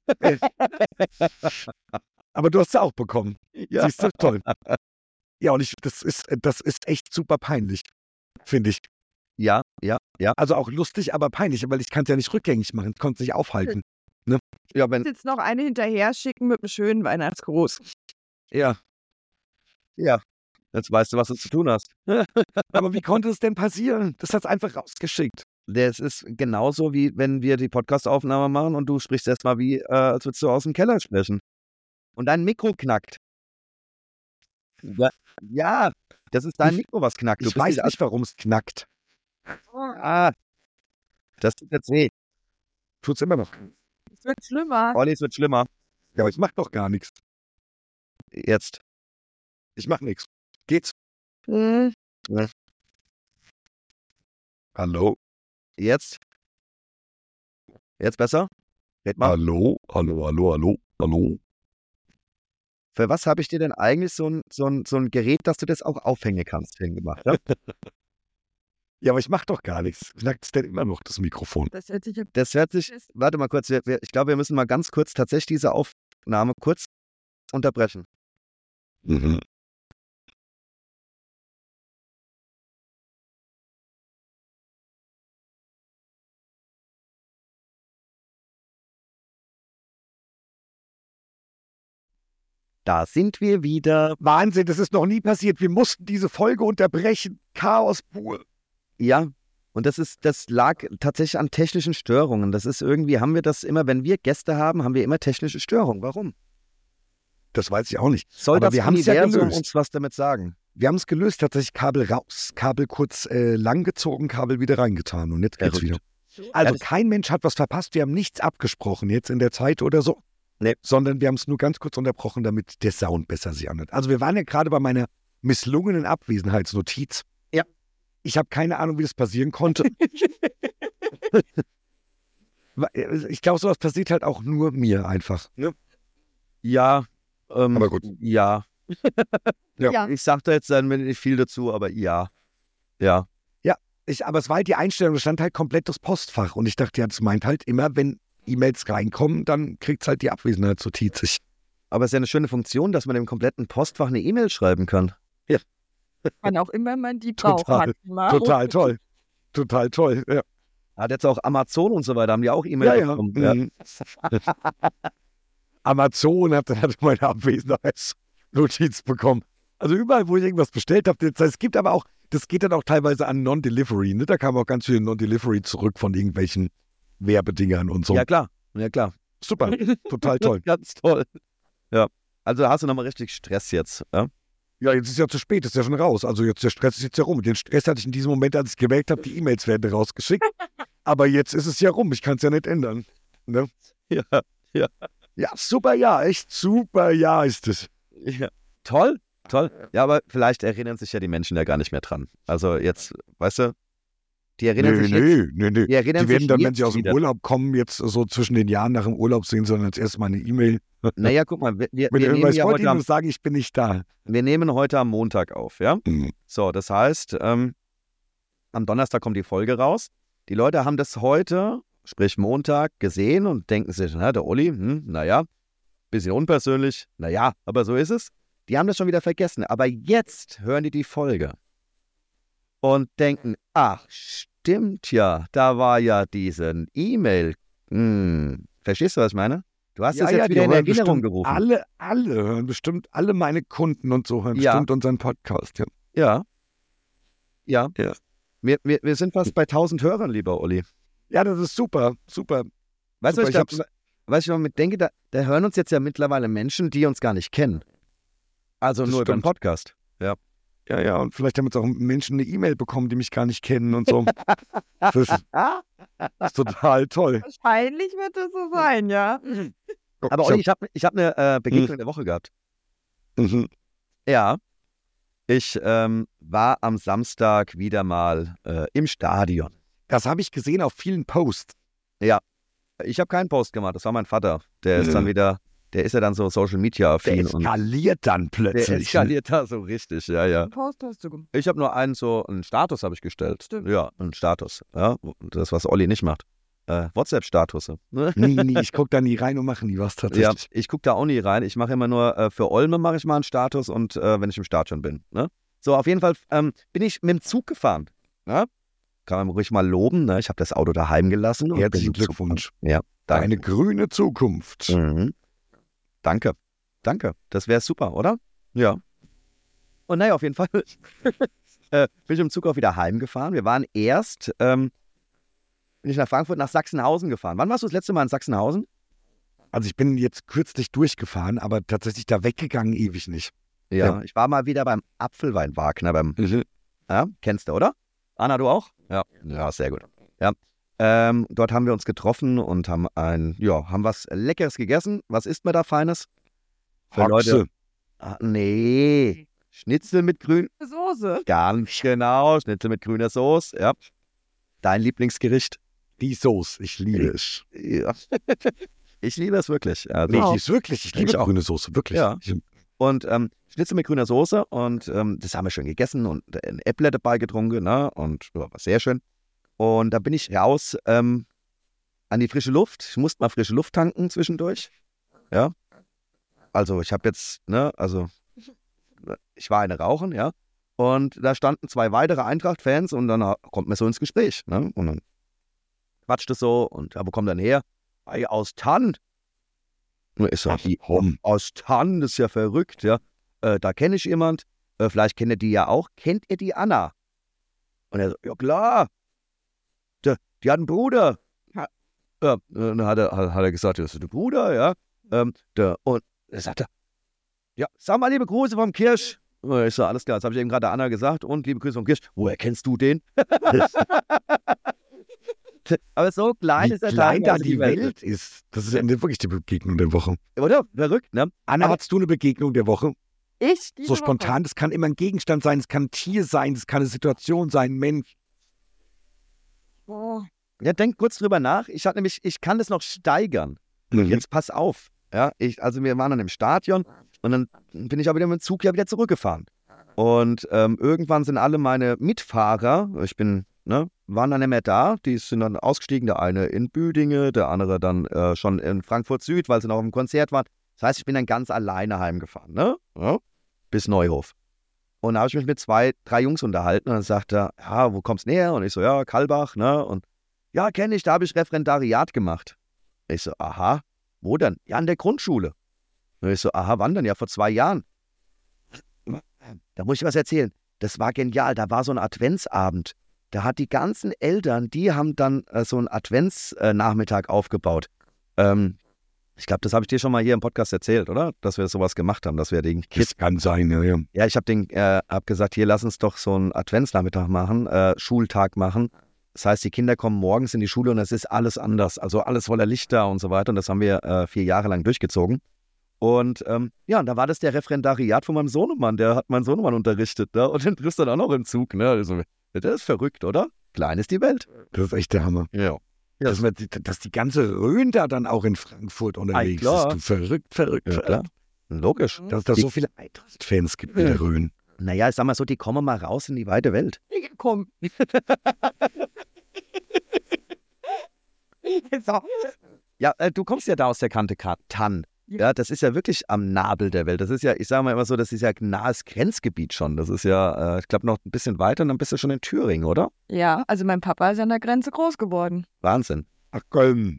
Aber du hast sie auch bekommen. Ja. Siehst du, toll. Ja, und ich, das ist, das ist echt super peinlich, finde ich. Ja, ja, ja. Also auch lustig, aber peinlich, weil ich kann es ja nicht rückgängig machen. Ich konnte es nicht aufhalten. Ja, wenn, Jetzt noch eine hinterher schicken mit einem schönen Weihnachtsgruß. ja. Ja. Jetzt weißt du, was du zu tun hast. Aber wie konnte es denn passieren? Das hat es einfach rausgeschickt. Das ist genauso, wie wenn wir die Podcast-Aufnahme machen und du sprichst erstmal wie, äh, als würdest du aus dem Keller sprechen. Und dein Mikro knackt. Ja, ja, das ist dein Ich- Mikro, was knackt. Du Ich bist weiß nicht- nicht, warum es knackt. Ah, das tut jetzt weh. Tut's immer noch. Es wird schlimmer. Olli, es wird schlimmer. Ja, aber ich mach doch gar nichts. Jetzt. Ich mach nichts. Geht's? Hm. Hallo? Jetzt. Jetzt besser? Red mal. Hallo? Hallo, hallo, hallo, hallo? Für was habe ich dir denn eigentlich so ein, so, ein, so ein Gerät, dass du das auch aufhängen kannst, hingemacht? Ja? Ja, aber ich mach doch gar nichts. Knackt's denn immer noch das Mikrofon? Das hört sich ja Das hört sich, warte mal kurz, wir, wir, ich glaube, wir müssen mal ganz kurz tatsächlich diese Aufnahme kurz unterbrechen. Mhm. Da sind wir wieder. Wahnsinn, das ist noch nie passiert. Wir mussten diese Folge unterbrechen. Chaos pur. Ja, und das ist, das lag tatsächlich an technischen Störungen. Das ist irgendwie, haben wir das immer, wenn wir Gäste haben, haben wir immer technische Störungen. Warum? Das weiß ich auch nicht. Soll Aber das wir haben's ja Universum gelöst. uns was damit sagen? Wir haben es gelöst, tatsächlich Kabel raus, Kabel kurz äh, langgezogen, Kabel wieder reingetan und jetzt geht's Verrückt. wieder. Also Ja, das- kein Mensch hat was verpasst, wir haben nichts abgesprochen jetzt in der Zeit oder so. Nee. Sondern wir haben es nur ganz kurz unterbrochen, damit der Sound besser sich anhört. Also wir waren ja gerade bei meiner misslungenen Abwesenheitsnotiz. Ja. Ich habe keine Ahnung, wie das passieren konnte. Ich glaube, sowas passiert halt auch nur mir einfach. Ne? Ja, ähm, Aber gut. Ja. Ja. Ja. Ich sag da jetzt dann nicht viel dazu, aber ja. Ja. Ich, aber es war halt die Einstellung, es stand halt komplett das Postfach. Und ich dachte, ja, das meint halt immer, wenn E-Mails reinkommen, dann kriegt es halt die Abwesenheitsnotiz. Ich, Aber es ist ja eine schöne Funktion, dass man dem kompletten Postfach eine E-Mail schreiben kann. wann auch immer man die braucht. Total, manchmal. total toll. Total toll. Ja, Hat jetzt auch Amazon und so weiter, haben die auch E-Mail ja. ja. bekommen. Ja. Mhm. Amazon hat, hat meine Abwesenheitsnotiz bekommen. Also überall, wo ich irgendwas bestellt habe. Das heißt, es gibt aber auch, das geht dann auch teilweise an Non-Delivery. Ne? Da kam auch ganz viel Non-Delivery zurück von irgendwelchen Werbedingern und so. Ja, klar. Ja, klar. Super, total toll. Ganz toll. Ja. Also hast du nochmal richtig Stress jetzt. Ja? Ja, jetzt ist ja zu spät, ist ja schon raus. Also jetzt der Stress ist jetzt ja rum. Den Stress hatte ich in diesem Moment, als ich gemerkt habe, die E-Mails werden rausgeschickt. Aber jetzt ist es ja rum. Ich kann es ja nicht ändern. Ne? Ja. Ja, super Jahr, echt super Jahr ist es. Ja. Toll. Toll. Ja, aber vielleicht erinnern sich ja die Menschen ja gar nicht mehr dran. Also jetzt, weißt du, die erinnern Nee, sich jetzt. nee, nee, nee. Die erinnern Die werden sich dann, wenn jetzt sie aus dem wieder. Urlaub kommen, jetzt so zwischen den Jahren nach dem Urlaub sehen, sondern als erstes mal eine E-Mail Naja, guck mal, wir, wir, mit wir, dem nehmen Hinweis, ja wollte heute Ihnen am, nur sagen, ich bin nicht da. wir nehmen heute am Montag auf, ja? Mhm. So, das heißt, ähm, am Donnerstag kommt die Folge raus. Die Leute haben das heute, sprich Montag, gesehen und denken sich, na, der Olli, hm, naja, bisschen unpersönlich, naja, aber so ist es. Die haben das schon wieder vergessen. Aber jetzt hören die die Folge und denken, ach, stimmt ja, da war ja diese E-Mail. Hm, verstehst du, was ich meine? Du hast Ja, das jetzt ja, die wieder in hören Erinnerung bestimmt gerufen. Alle, alle hören bestimmt, alle meine Kunden und so hören Ja. bestimmt unseren Podcast. Ja. Ja. Ja. Ja. Wir, wir, wir sind fast bei tausend Hörern, lieber Olli. ja, das ist super, super. Weißt du, was Super, ich, ich da, hab's- was ich noch mit denke? Da, da hören uns jetzt ja mittlerweile Menschen, die uns gar nicht kennen. Also Das nur über den stimmt. Podcast. Ja, ja, und vielleicht haben jetzt auch Menschen eine E-Mail bekommen, die mich gar nicht kennen und so. Das ist, das ist total toll. Wahrscheinlich wird es so sein, ja. Aber Ich Olli, ich habe ich hab eine äh, Begegnung der Woche gehabt. hab, mhm. Ja. Ich ähm, war am Samstag wieder mal äh, im Stadion. Das habe ich gesehen auf vielen Posts. Ich habe keinen Post gemacht, das war mein Vater. Der ist Ja. dann wieder, der ist ja dann so Social Media Der affin. und eskaliert dann der plötzlich. ne? eskaliert da so richtig, ja, ja. Einen Post hast du gemacht. Ich habe nur einen so, einen Status habe ich gestellt. Stimmt. Ja, einen Status. Ja, das, was Olli nicht macht. Äh, WhatsApp-Status. Ne? Nee, nee, ich gucke da nie rein und mache nie was Ja, tatsächlich. ich gucke da auch nie rein. Ich mache immer nur, äh, für Olme mache ich mal einen Status und äh, wenn ich im Stadion bin. Ne? So, auf jeden Fall ähm, bin ich mit dem Zug gefahren. Ne? Kann man ruhig mal loben. Ne? Ich habe das Auto daheim gelassen. und Herzlichen bin mit dem Zug Glückwunsch. gefahren. Ja, danke. Eine grüne Zukunft. Mhm. Danke. Danke. Das wäre super, oder? Ja. Und naja, auf jeden Fall äh, bin ich im Zug auch wieder heimgefahren. Wir waren erst, ähm, bin ich nach Frankfurt, nach Sachsenhausen gefahren. Wann warst du das letzte Mal in Sachsenhausen? Also ich bin jetzt kürzlich durchgefahren, aber tatsächlich da weggegangen ewig nicht. Ja. Ja. Ich war mal wieder beim Apfelwein Wagner. Beim, ja, kennst du, oder? Anna, du auch? Ja, ja, sehr gut. Ja. Ähm, dort haben wir uns getroffen und haben ein, ja, haben was Leckeres gegessen. Was isst man da Feines? Für Haxe. Leute. Ah, nee. Schnitzel mit grün. Soße. Ganz genau. Schnitzel mit grüner Soße. Ja. Dein Lieblingsgericht? Die Soße, ich liebe es. Ja. Ich liebe es wirklich. Also, Nee, Wow. die ist wirklich, ich Ich liebe auch. grüne Soße, wirklich. Ja. Ich, Und ähm, Schnitzel mit grüner Soße und ähm, das haben wir schön gegessen und ein Äpple dabei getrunken, ne? Und ja, war sehr schön. Und da bin ich raus ähm, an die frische Luft. Ich musste mal frische Luft tanken zwischendurch. Ja. Also ich habe jetzt, ne, also ich war eine rauchen, ja. Und da standen zwei weitere Eintracht-Fans und dann ha- kommt mir so ins Gespräch, ne? Und dann quatscht es so und ja, wo kommt dann her? Ei, aus Tann. Und ich so, wie, Komm. aus Tann, das ist ja verrückt, ja. Äh, da kenne ich jemand, äh, vielleicht kennt ihr die ja auch. Kennt ihr die Anna? Und er so, ja klar, der, die hat einen Bruder. Ja. Ja, dann hat er, hat er gesagt, das ist der Bruder, ja. Ähm, der, und er sagte, ja, sag mal liebe Grüße vom Kirsch. Und ich so, alles klar, das habe ich eben gerade der Anna gesagt. Und liebe Grüße vom Kirsch. Woher kennst du den? Aber so klein Wie ist der klein Tag, da also die Welt ist. Das ist ja wirklich die Begegnung der Woche. Oder? Verrückt, ne? Anna, Aber- hattest du eine Begegnung der Woche? Ich diese So spontan, das kann immer ein Gegenstand sein, es kann ein Tier sein, es kann eine Situation sein, ein Mensch. Woche. Oh. Ja, denk kurz drüber nach. Ich hatte nämlich, ich kann das noch steigern. Mhm. Jetzt pass auf. Ja, ich, also wir waren dann im Stadion und dann bin ich aber wieder mit dem Zug ja wieder zurückgefahren. Und ähm, irgendwann sind alle meine Mitfahrer, ich bin, ne, waren dann nicht mehr da. Die sind dann ausgestiegen. Der eine in Büdinge, der andere dann äh, schon in Frankfurt Süd, weil sie noch auf dem Konzert waren. Das heißt, ich bin dann ganz alleine heimgefahren, ne? Ja, bis Neuhof. Und da habe ich mich mit zwei, drei Jungs unterhalten und dann sagt er, ja, wo kommst du näher? Und ich so, ja, Kalbach, ne? Und ja, kenne ich, da habe ich Referendariat gemacht. Ich so, aha, wo denn? Ja, an der Grundschule. Und ich so, aha, wann denn? Ja, vor zwei Jahren. Da muss ich was erzählen. Das war genial. Da war so ein Adventsabend. Da hat die ganzen Eltern, die haben dann äh, so einen Adventsnachmittag aufgebaut. Ähm, ich glaube, das habe ich dir schon mal hier im Podcast erzählt, oder? Dass wir sowas gemacht haben, dass wir den Kids. Das kann sein, ja, ja. Ja, ich habe den, äh, hab gesagt, hier, lass uns doch so einen Adventsnachmittag machen, äh, Schultag machen. Das heißt, die Kinder kommen morgens in die Schule und es ist alles anders. Also alles voller Lichter und so weiter. Und das haben wir äh, vier Jahre lang durchgezogen. Und ähm, ja, und da war das der Referendariat von meinem Sohnemann. Der hat meinen Sohnemann unterrichtet. Ne? Und den triffst du dann auch noch im Zug. Ne? Also, der ist verrückt, oder? Klein ist die Welt. Das ist echt der Hammer. Ja. Dass, man, dass die ganze Rhön da dann auch in Frankfurt unterwegs klar. ist. Du verrückt, verrückt, Ja, verrückt. klar. Logisch. Dass es da so viele Eintracht-Fans gibt in der Rhön. Naja, ich sag mal so, die kommen mal raus in die weite Welt. Komm. So. Ja, äh, du kommst ja da aus der Kante Tann. Ja. Ja, das ist ja wirklich am Nabel der Welt. Das ist ja, ich sage mal immer so, das ist ja nahes Grenzgebiet schon. Das ist ja, äh, ich glaube, noch ein bisschen weiter und dann bist du schon in Thüringen, oder? Ja, also mein Papa ist an der Grenze groß geworden. Wahnsinn. Ach komm.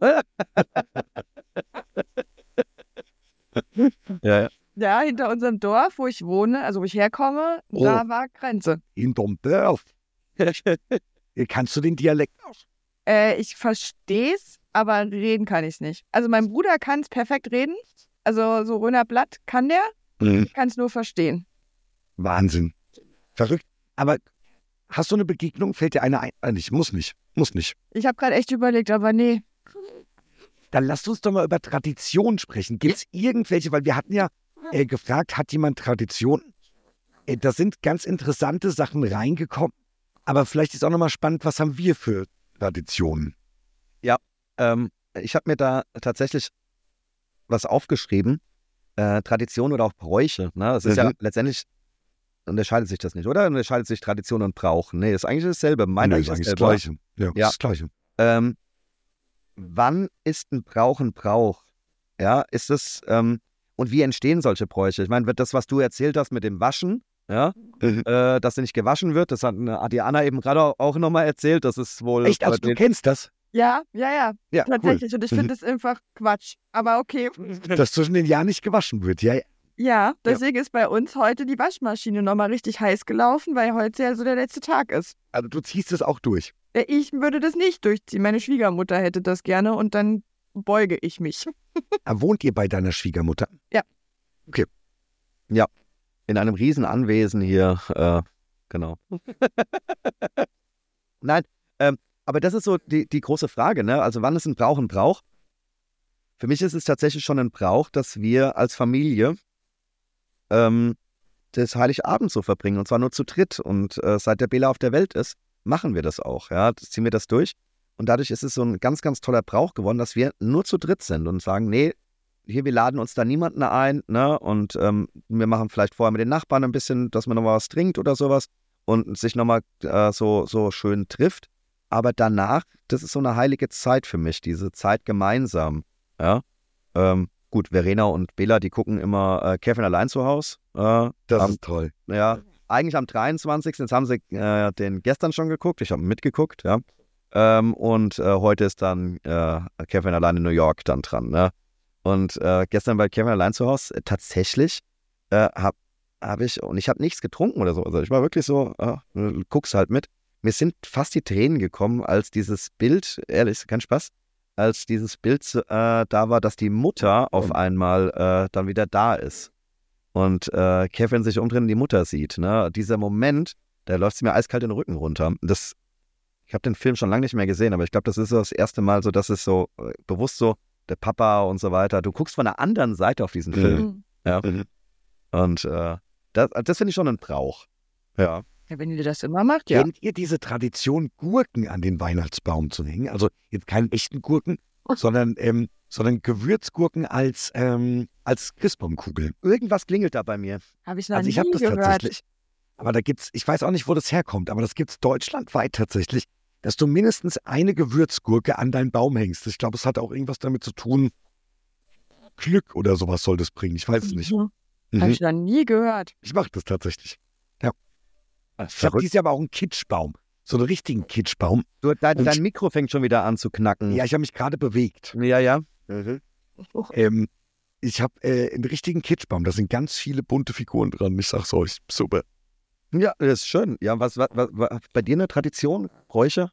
Ja, ja. Ja, hinter unserem Dorf, wo ich wohne, also wo ich herkomme, Oh. da war Grenze. Hinterm Dorf. Kannst du den Dialekt auch? Äh, ich verstehe es, aber reden kann ich es nicht. Also mein Bruder kann es perfekt reden. Also so Röner Blatt kann der, Mhm. ich kann es nur verstehen. Wahnsinn. Verrückt. Aber hast du eine Begegnung? Fällt dir eine ein? Äh, nicht, muss nicht. Muss nicht. Ich habe gerade echt überlegt, aber nee. Dann lasst uns doch mal über Tradition sprechen. Gibt es irgendwelche, weil wir hatten ja äh, gefragt, hat jemand Tradition? Äh, da sind ganz interessante Sachen reingekommen. Aber vielleicht ist auch nochmal spannend, was haben wir für Traditionen? Ähm, ich habe mir da tatsächlich was aufgeschrieben. Äh, Tradition oder auch Bräuche. Ne? Das ist ja Mhm. letztendlich, unterscheidet sich das nicht, oder? Unterscheidet sich Tradition und Brauch? Nee, ist eigentlich dasselbe. Mein Nö, eigentlich ist eigentlich das dasselbe. Gleiche. Ja, Ja. das Gleiche. Ähm, wann ist ein Brauch ein Brauch? Ja, ist es, ähm, und wie entstehen solche Bräuche? Ich meine, wird das, was du erzählt hast mit dem Waschen, ja, Mhm. äh, dass nicht gewaschen wird, das hat, hat die Anna eben gerade auch nochmal erzählt, das ist wohl... Echt? Also du kennst das? Ja, ja, ja, Ja, tatsächlich. Und ich finde es einfach Quatsch. Aber okay. cool. Dass zwischen den Jahren nicht gewaschen wird. Ja, ja. Ja, deswegen ist bei uns heute die Waschmaschine nochmal richtig heiß gelaufen, weil heute ja so der letzte Tag ist. Also du ziehst es auch durch. Äh, Ich würde das nicht durchziehen. Meine Schwiegermutter hätte das gerne und dann beuge ich mich. Ah, wohnt ihr bei deiner Schwiegermutter? in einem riesen Anwesen hier, äh, genau. Nein, ähm, aber das ist so die, die große Frage, ne? Also wann ist ein Brauch ein Brauch? Für mich ist es tatsächlich schon ein Brauch, dass wir als Familie ähm, das Heiligabend so verbringen, und zwar nur zu dritt. Und äh, seit der Bela auf der Welt ist, machen wir das auch. Ja, das ziehen wir das durch. Und dadurch ist es so ein ganz, ganz toller Brauch geworden, dass wir nur zu dritt sind und sagen, nee, hier, wir laden uns da niemanden ein, ne? Und ähm, wir machen vielleicht vorher mit den Nachbarn ein bisschen, dass man nochmal was trinkt oder sowas und sich nochmal äh, so, so schön trifft. Aber danach, das ist so eine heilige Zeit für mich, diese Zeit gemeinsam. Ja, ähm, gut, Verena und Bela, die gucken immer äh, Kevin allein zu Hause. Äh, Das am, ist toll. Ja, eigentlich am dreiundzwanzigsten Jetzt haben sie äh, den gestern schon geguckt. Ich habe mitgeguckt, ja. Ähm, und äh, heute ist dann äh, Kevin allein in New York dann dran, ne? Und äh, gestern bei Kevin allein zu Hause, äh, tatsächlich äh, habe hab ich, und ich habe nichts getrunken oder so. Also ich war wirklich so, äh, guck's halt mit. Mir sind fast die Tränen gekommen, als dieses Bild, ehrlich, kein Spaß, als dieses Bild äh, da war, dass die Mutter auf einmal äh, dann wieder da ist. Und äh, Kevin sich umdreht und die Mutter sieht. Ne? Dieser Moment, da läuft es mir eiskalt den Rücken runter. Das, ich habe den Film schon lange nicht mehr gesehen, aber ich glaube, das ist so das erste Mal so, dass es so äh, bewusst so, der Papa und so weiter, du guckst von der anderen Seite auf diesen Film. Mhm. Ja. Mhm. Und äh, das, das finde ich schon ein Brauch. Ja. Ja, wenn ihr das immer macht, ja. Kennt ihr diese Tradition, Gurken an den Weihnachtsbaum zu hängen? Also jetzt keine echten Gurken, sondern, ähm, sondern Gewürzgurken als, ähm, als Christbaumkugel. Irgendwas klingelt da bei mir. Habe ich noch Also ich nie habe das gehört. tatsächlich. Aber da gibt's, ich weiß auch nicht, wo das herkommt, aber das gibt's deutschlandweit tatsächlich, dass du mindestens eine Gewürzgurke an deinen Baum hängst. Ich glaube, es hat auch irgendwas damit zu tun, Glück oder sowas soll das bringen. Ich weiß es nicht. Mhm. Mhm. Habe ich noch nie gehört. Ich mache das tatsächlich. Ja. Ich habe Verrückt. dieses Jahr aber auch einen Kitschbaum. So einen richtigen Kitschbaum. Du, dein, Und- dein Mikro fängt schon wieder an zu knacken. Ja, ich habe mich gerade bewegt. ja. ja. Ähm, ich habe äh, einen richtigen Kitschbaum. Da sind ganz viele bunte Figuren dran. Ich sag's euch, super. Ja, das ist schön. Ja, was, was, was, was bei dir eine Tradition, Bräuche?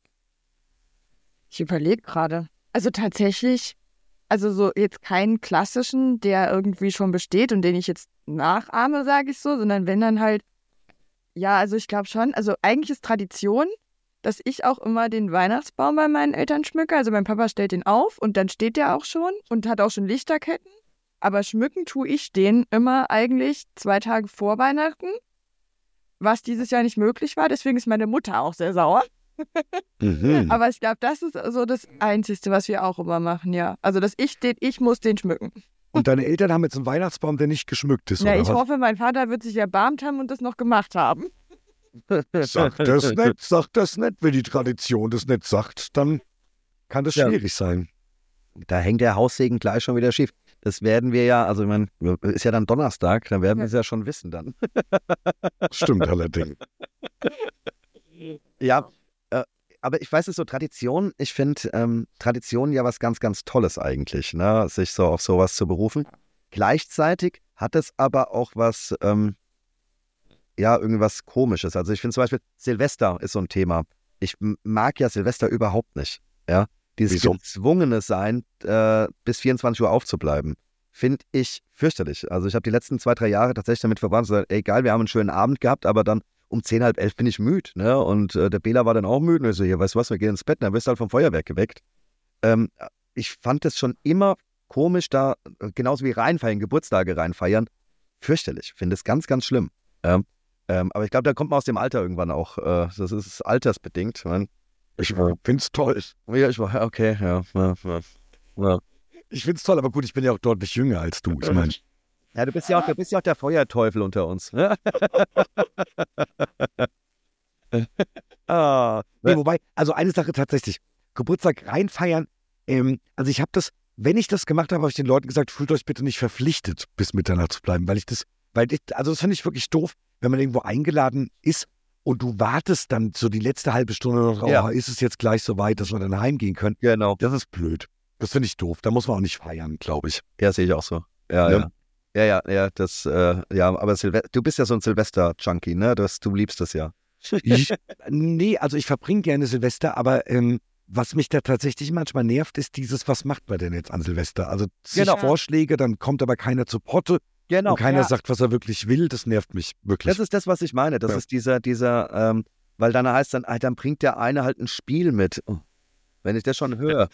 Ich überlege gerade. Also tatsächlich, also so jetzt keinen klassischen, der irgendwie schon besteht und den ich jetzt nachahme, sage ich so, sondern wenn dann halt, ja, also ich glaube schon, also eigentlich ist Tradition, dass ich auch immer den Weihnachtsbaum bei meinen Eltern schmücke. Also mein Papa stellt den auf und dann steht der auch schon und hat auch schon Lichterketten. Aber schmücken tue ich den immer eigentlich zwei Tage vor Weihnachten, was dieses Jahr nicht möglich war. Deswegen ist meine Mutter auch sehr sauer. Mhm. Aber ich glaube, das ist so das Einzige, was wir auch immer machen, ja. Also, dass ich den, ich muss den schmücken. Und deine Eltern haben jetzt einen Weihnachtsbaum, der nicht geschmückt ist, Ja, oder ich was? hoffe, mein Vater wird sich erbarmt haben und das noch gemacht haben. Sag das nicht, sag das nicht. Wenn die Tradition das nicht sagt, dann kann das Ja. schwierig sein. Da hängt der Haussegen gleich schon wieder schief. Das werden wir ja, also ich meine, ist ja dann Donnerstag, dann werden wir es ja schon wissen dann. Stimmt allerdings. Ja, äh, aber ich weiß es so, Tradition, ich finde ähm, Tradition ja was ganz, ganz Tolles eigentlich, ne? Sich so auf sowas zu berufen. Gleichzeitig hat es aber auch was, ähm, ja, irgendwas Komisches. Also ich finde zum Beispiel, Silvester ist so ein Thema. Ich m- mag ja Silvester überhaupt nicht, ja. Dieses Wieso? gezwungene Sein, äh, bis vierundzwanzig Uhr aufzubleiben, finde ich fürchterlich. Also ich habe die letzten zwei, drei Jahre tatsächlich damit verbracht, so, ey, egal, wir haben einen schönen Abend gehabt, aber dann um zehn, halb elf bin ich müde, ne? Und äh, der Bela war dann auch müde und ich so, hier, weißt du was, wir gehen ins Bett, dann wirst du halt vom Feuerwerk geweckt. Ähm, ich fand es schon immer komisch, da äh, genauso wie reinfeiern, Geburtstage reinfeiern, fürchterlich. Finde es ganz, ganz schlimm. Ähm, ähm, aber ich glaube, da kommt man aus dem Alter irgendwann auch. Äh, das ist altersbedingt. Man, Ich finde es toll. ja, ich war, okay, ja. ja, ja, ja. Ich finde es toll, aber gut, ich bin ja auch deutlich jünger als du. Ich meine, Ja, du bist ja auch, du bist ja auch der Feuerteufel unter uns. ah, nee, wobei, also eine Sache tatsächlich, Geburtstag reinfeiern, ähm, also ich habe das, wenn ich das gemacht habe, habe ich den Leuten gesagt, fühlt euch bitte nicht verpflichtet, bis Mitternacht zu bleiben, weil ich das, weil ich, also das finde ich wirklich doof, wenn man irgendwo eingeladen ist und du wartest dann so die letzte halbe Stunde noch drauf, Ja. oh, ist es jetzt gleich so weit, dass wir dann heimgehen können. genau. Das ist blöd. Das finde ich doof. Da muss man auch nicht feiern, glaube ich. Ja, sehe ich auch so. Ja, Ja. ja. Ja, ja, ja, das, äh, ja, aber Silve du bist ja so ein Silvester-Junkie, ne? Das, du liebst das ja. Ich, nee, also ich verbringe gerne Silvester, aber ähm, was mich da tatsächlich manchmal nervt, ist dieses, was macht man denn jetzt an Silvester? Also zig Genau. Vorschläge, dann kommt aber keiner zu Potte Genau. Und keiner ja. sagt, was er wirklich will. Das nervt mich wirklich. Das ist das, was ich meine. Das Ja. ist dieser, dieser, ähm, weil dann heißt dann, ah, dann bringt der eine halt ein Spiel mit. Oh, wenn ich das schon höre.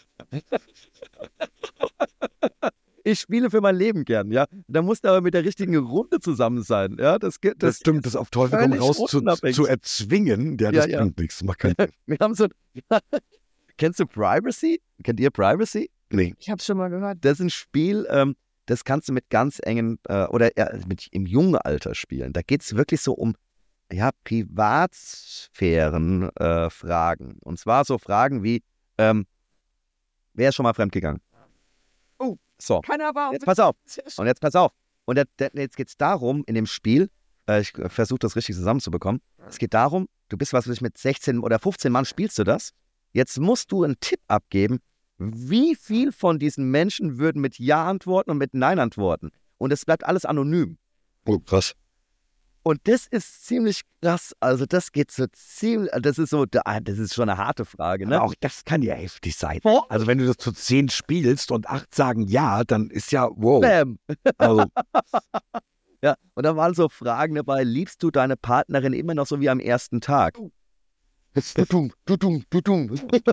Ich spiele für mein Leben gern, ja. Da muss aber mit der richtigen Runde zusammen sein, ja. Das, das, das stimmt, das auf Teufel komm völlig raus zu, unabhängig. zu erzwingen, ja, das Ja, ja. bringt nichts. Macht keinen Sinn. Wir haben so, kennst du Privacy? Kennt ihr Privacy? Nee. Ich habe schon mal gehört. Das ist ein Spiel, ähm, das kannst du mit ganz engen, äh, oder äh, mit im jungen Alter spielen. Da geht es wirklich so um, ja, Privatsphären äh, Fragen. Und zwar so Fragen wie, ähm, wer ist schon mal fremdgegangen? Oh, so. Kann aber auch. Jetzt pass auf. Und jetzt pass auf. Und der, der, jetzt geht es darum, in dem Spiel, äh, ich versuche das richtig zusammenzubekommen, es geht darum, du bist, was weiß ich, mit sechzehn oder fünfzehn Mann spielst du das. Jetzt musst du einen Tipp abgeben, wie viel von diesen Menschen würden mit Ja antworten und mit Nein antworten. Und es bleibt alles anonym. Oh, krass. Und das ist ziemlich krass. Also das geht so ziemlich, das ist so, das ist schon eine harte Frage, ne? Aber auch das kann ja heftig sein. Oh. Also wenn du das zu zehn spielst und acht sagen ja, dann ist ja wow. Bam. Also, Ja, und da waren so Fragen dabei, liebst du deine Partnerin immer noch so wie am ersten Tag? Tutum, tutum, tutum.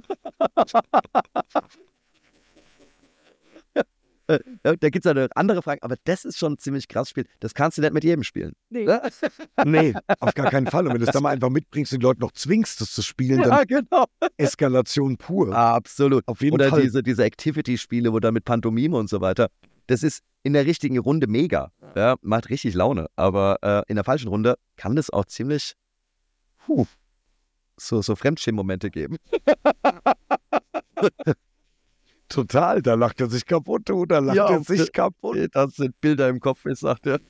Ja, da gibt es eine andere Frage, aber das ist schon ein ziemlich krasses Spiel. Das kannst du nicht mit jedem spielen. Nee. Ne? nee, auf gar keinen Fall. Und wenn du es dann mal einfach mitbringst und die Leute noch zwingst, das zu spielen, dann Ja, genau. Eskalation pur. Absolut. Auf jeden Oder Fall. diese, diese Activity-Spiele, wo dann mit Pantomime und so weiter. Das ist in der richtigen Runde mega. Ja, macht richtig Laune. Aber äh, in der falschen Runde kann das auch ziemlich puh, so, so Fremdschirmmomente geben. Total, da lacht er sich kaputt, du, da lacht er sich kaputt. Das sind Bilder im Kopf, ich sag dir.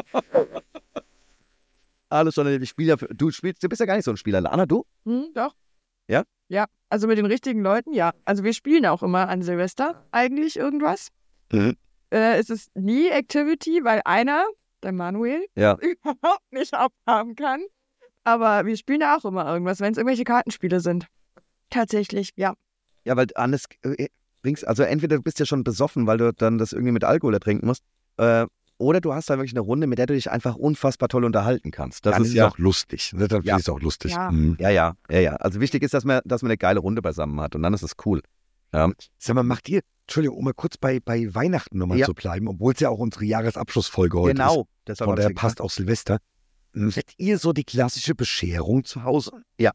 Alles schon, ich spiele ja, für- du spielst, du bist ja gar nicht so ein Spieler. Lana, du? Hm, doch. Ja? Ja, also mit den richtigen Leuten, ja. Also wir spielen auch immer an Silvester eigentlich irgendwas. Mhm. Äh, es ist nie Activity, weil einer, der Manuel, Ja. überhaupt nicht abhaben kann. Aber wir spielen ja auch immer irgendwas, wenn es irgendwelche Kartenspiele sind. Tatsächlich, ja. Ja, weil anders äh, bringst, also entweder du bist ja schon besoffen, weil du dann das irgendwie mit Alkohol ertrinken musst, äh, oder du hast da wirklich eine Runde, mit der du dich einfach unfassbar toll unterhalten kannst. Das Dann ist ist ja, es auch lustig. Ne? Dann Ja. finde ich es auch lustig. Ja. Mhm. ja, ja, ja, ja. Also wichtig ist, dass man, dass man eine geile Runde beisammen hat und dann ist es cool. Ja. Sag mal, macht ihr, Entschuldigung, um mal kurz bei, bei Weihnachten nochmal Ja. zu bleiben, obwohl es ja auch unsere Jahresabschlussfolge heute ist. Genau. Deshalb Von hab ich daher gesagt, passt auch Silvester. Seid ihr so die klassische Bescherung zu Hause? Ja.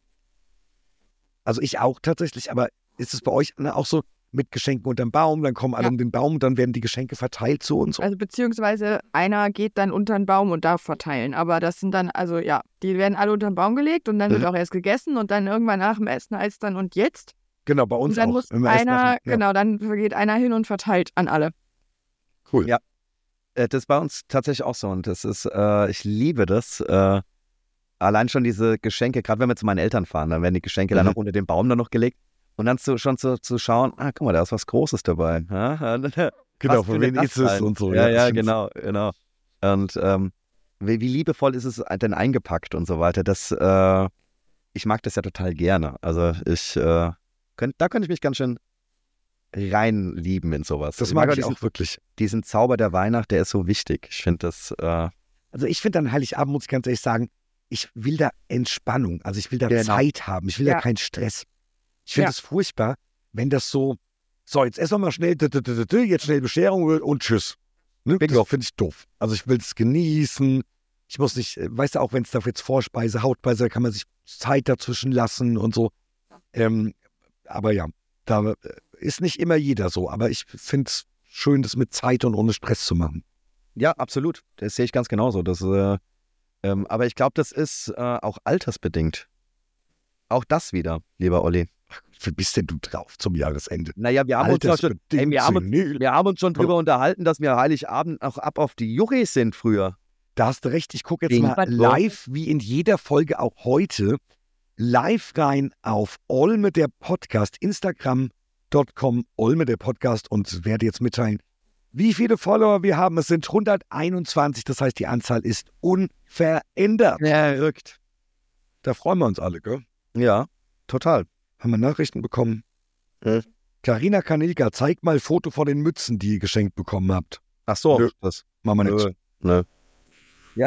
Also ich auch tatsächlich, aber ist es bei euch ne, auch so mit Geschenken unterm Baum, dann kommen alle Ja. um den Baum, dann werden die Geschenke verteilt so und so? Also beziehungsweise einer geht dann unter den Baum und darf verteilen. Aber das sind dann, also ja, die werden alle unter den Baum gelegt und dann wird Mhm. auch erst gegessen und dann irgendwann nach dem Essen heißt dann und jetzt. Genau, bei Und uns dann auch. muss Wenn wir erst einer, nach dem- ja, genau, dann geht einer hin und verteilt an alle. cool. Ja. Äh, das ist bei uns tatsächlich auch so und das ist, äh, ich liebe das. Äh, allein schon diese Geschenke, gerade wenn wir zu meinen Eltern fahren, dann werden die Geschenke dann Mhm. noch unter den Baum dann noch gelegt und dann zu, schon zu, zu schauen, ah, guck mal, da ist was Großes dabei. Ja, Genau, was von könnte wem das ist es sein? und so. Ja, das ja, stimmt. genau, genau. Und ähm, wie, wie liebevoll ist es denn eingepackt und so weiter. Das, äh, ich mag das ja total gerne. Also ich, äh, könnt, da könnte ich mich ganz schön reinlieben in sowas. Das mag ich diesen, auch wirklich. diesen Zauber der Weihnacht, der ist so wichtig. Ich finde das, äh, Also ich finde an Heiligabend, muss ich ganz ehrlich sagen, ich will da Entspannung, also ich will da Genau. Zeit haben, ich will Ja. da keinen Stress. Ich finde Ja. es furchtbar, wenn das so, so jetzt essen wir mal schnell, d- d- d- d- jetzt schnell Bescherung und tschüss. Ne? Das finde ich doof. Also ich will es genießen. Ich muss nicht, äh, weißt du, auch wenn es da jetzt Vorspeise, Hauptspeise, da kann man sich Zeit dazwischen lassen und so. Ähm, aber ja, da äh, ist nicht immer jeder so, aber ich finde es schön, das mit Zeit und ohne Stress zu machen. ja, absolut. Das sehe ich ganz genauso. Das, äh, ähm, aber ich glaube, das ist äh, auch altersbedingt. Auch das wieder, lieber Olli. Wie bist denn du drauf zum Jahresende? Naja, wir haben uns ja schon, ey, Altersbedingt wir haben uns, senil. wir haben uns schon drüber unterhalten, dass wir Heiligabend auch ab auf die Juchis sind früher. Da hast du recht, ich gucke jetzt Ding. mal live, wie in jeder Folge auch heute, live rein auf Olme der Podcast, instagram punkt com, Olme der Podcast und werde jetzt mitteilen, wie viele Follower wir haben. Es sind hunderteinundzwanzig, das heißt, die Anzahl ist unverändert. Verrückt. Da freuen wir uns alle, gell? Ja, total. Haben wir Nachrichten bekommen? Hm. Carina Kanilka, zeigt mal Foto von den Mützen, die ihr geschenkt bekommen habt. Ach so. Nö. Das, Machen wir nicht. Nö, Ne? Ja.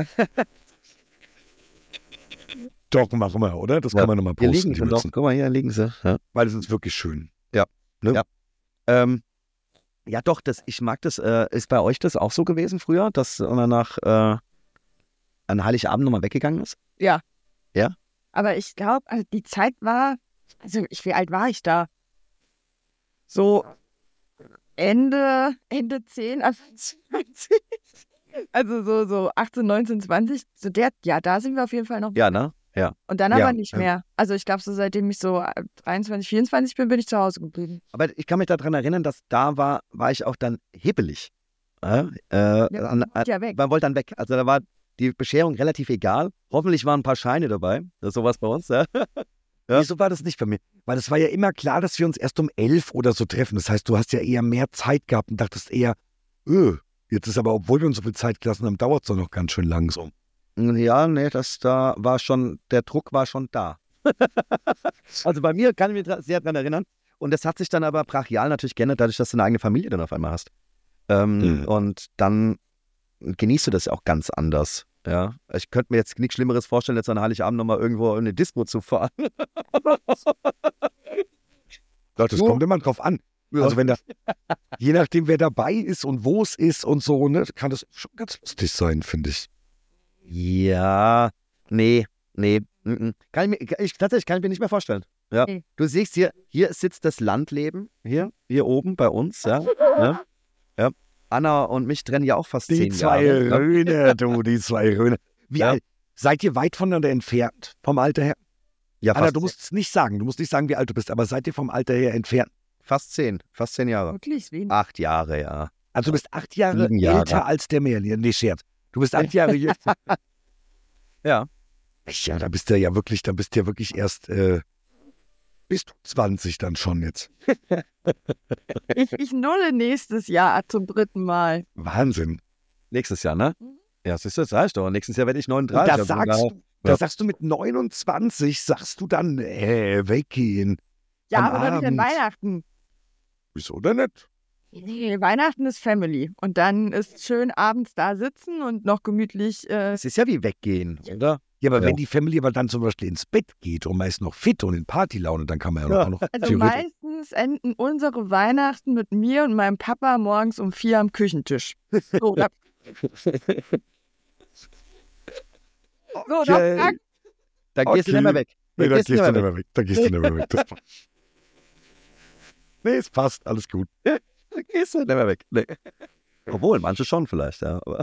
Doch, machen wir, oder? Das Ja. kann man nochmal Hier posten. liegen die sie doch. Mützen. Guck mal, hier liegen sie. Ja. Weil es ist wirklich schön. Ja. Ne? Ja. Ähm, ja, doch, das, ich mag das. Äh, ist bei euch das auch so gewesen früher, dass man nach äh, an Heiligabend nochmal weggegangen ist? Ja. Ja? Aber ich glaube, also die Zeit war, also ich, wie alt war ich da? So Ende, Ende zehn, also zwanzig. Also so, so achtzehn, neunzehn, zwanzig. So der, ja, da sind wir auf jeden Fall noch. Ja, ne? Ja. Und dann Ja, aber nicht ja. mehr. Also ich glaube, so seitdem ich so dreiundzwanzig, vierundzwanzig bin, bin ich zu Hause geblieben. Aber ich kann mich daran erinnern, dass da war, war ich auch dann hibbelig. Äh, äh, Ja, an, man an, wollte ja weg. man wollte dann weg. Also da war die Bescherung relativ egal. Hoffentlich waren ein paar Scheine dabei. Das ist sowas bei uns, ja. Ja. Wieso war das nicht bei mir? Weil es war ja immer klar, dass wir uns erst um elf oder so treffen. Das heißt, du hast ja eher mehr Zeit gehabt und dachtest eher, öh, jetzt ist aber, obwohl wir uns so viel Zeit gelassen haben, dauert es doch noch ganz schön langsam. Ja, nee, das da war schon, der Druck war schon da. Also bei mir kann ich mich dra- sehr daran erinnern. Und das hat sich dann aber brachial natürlich geändert, dadurch, dass du eine eigene Familie dann auf einmal hast. Ähm, Mhm. Und dann genießt du das auch ganz anders. Ja, ich könnte mir jetzt nichts Schlimmeres vorstellen, jetzt an Heiligabend nochmal irgendwo in eine Disco zu fahren. Doch, das So. kommt immer drauf an. Also wenn da, je nachdem, wer dabei ist und wo es ist und so, ne, kann das schon ganz lustig sein, finde ich. Ja, nee, nee. mm, mm. Kann ich mir, ich, tatsächlich kann ich mir nicht mehr vorstellen. Ja. Nee. Du siehst hier, hier sitzt das Landleben, hier, hier oben bei uns. Ja. Ja. Ja. Anna und mich trennen ja auch fast Die zehn zwei Jahre. Ja. Röhne, du, die zwei Röhne. Wie Ja. alt? Seid ihr weit voneinander entfernt vom Alter her? Ja, Anna, fast, du musst es nicht sagen. Du musst nicht sagen, wie alt du bist, aber seid ihr vom Alter her entfernt? fast zehn, fast zehn Jahre. Wirklich wenig. Acht Jahre, ja. Also du bist acht Jahre, Sieben Jahre. älter als der Merlin. Nee, Scherz. Du bist acht Jahre jünger. Ja. Ja, da bist du ja wirklich, da bist du ja wirklich erst, äh, bist du zwanzig dann schon jetzt. Ich, ich nulle nächstes Jahr zum dritten Mal. Wahnsinn. Nächstes Jahr, ne? Mhm. Ja, siehst du, das heißt doch. Nächstes Jahr werde ich Und neununddreißig. da also sagst, da- du, da ja. sagst du mit neunundzwanzig, sagst du dann, äh, weggehen. Ja, Am aber doch nicht an Abend. Weihnachten. Wieso denn nicht? Nee, Weihnachten ist Family. Und dann ist schön abends da sitzen und noch gemütlich. Äh, Es ist ja wie weggehen, oder? Ja, aber Ja. wenn die Family aber dann zum Beispiel ins Bett geht und man ist noch fit und in Partylaune, dann kann man ja, Ja. noch, auch noch also theoretisch. meistens enden unsere Weihnachten mit mir und meinem Papa morgens um vier am Küchentisch. So, da, so, da Okay. fragt Dann gehst du Okay. nicht mehr weg. Nee, Dann da gehst gehst du du nicht nicht mehr mehr weg. Da gehst du nicht mehr weg. Das passt. Nee, es passt. Alles gut. Dann gehst du nicht mehr weg. Nee. Obwohl, manche schon vielleicht, ja. Aber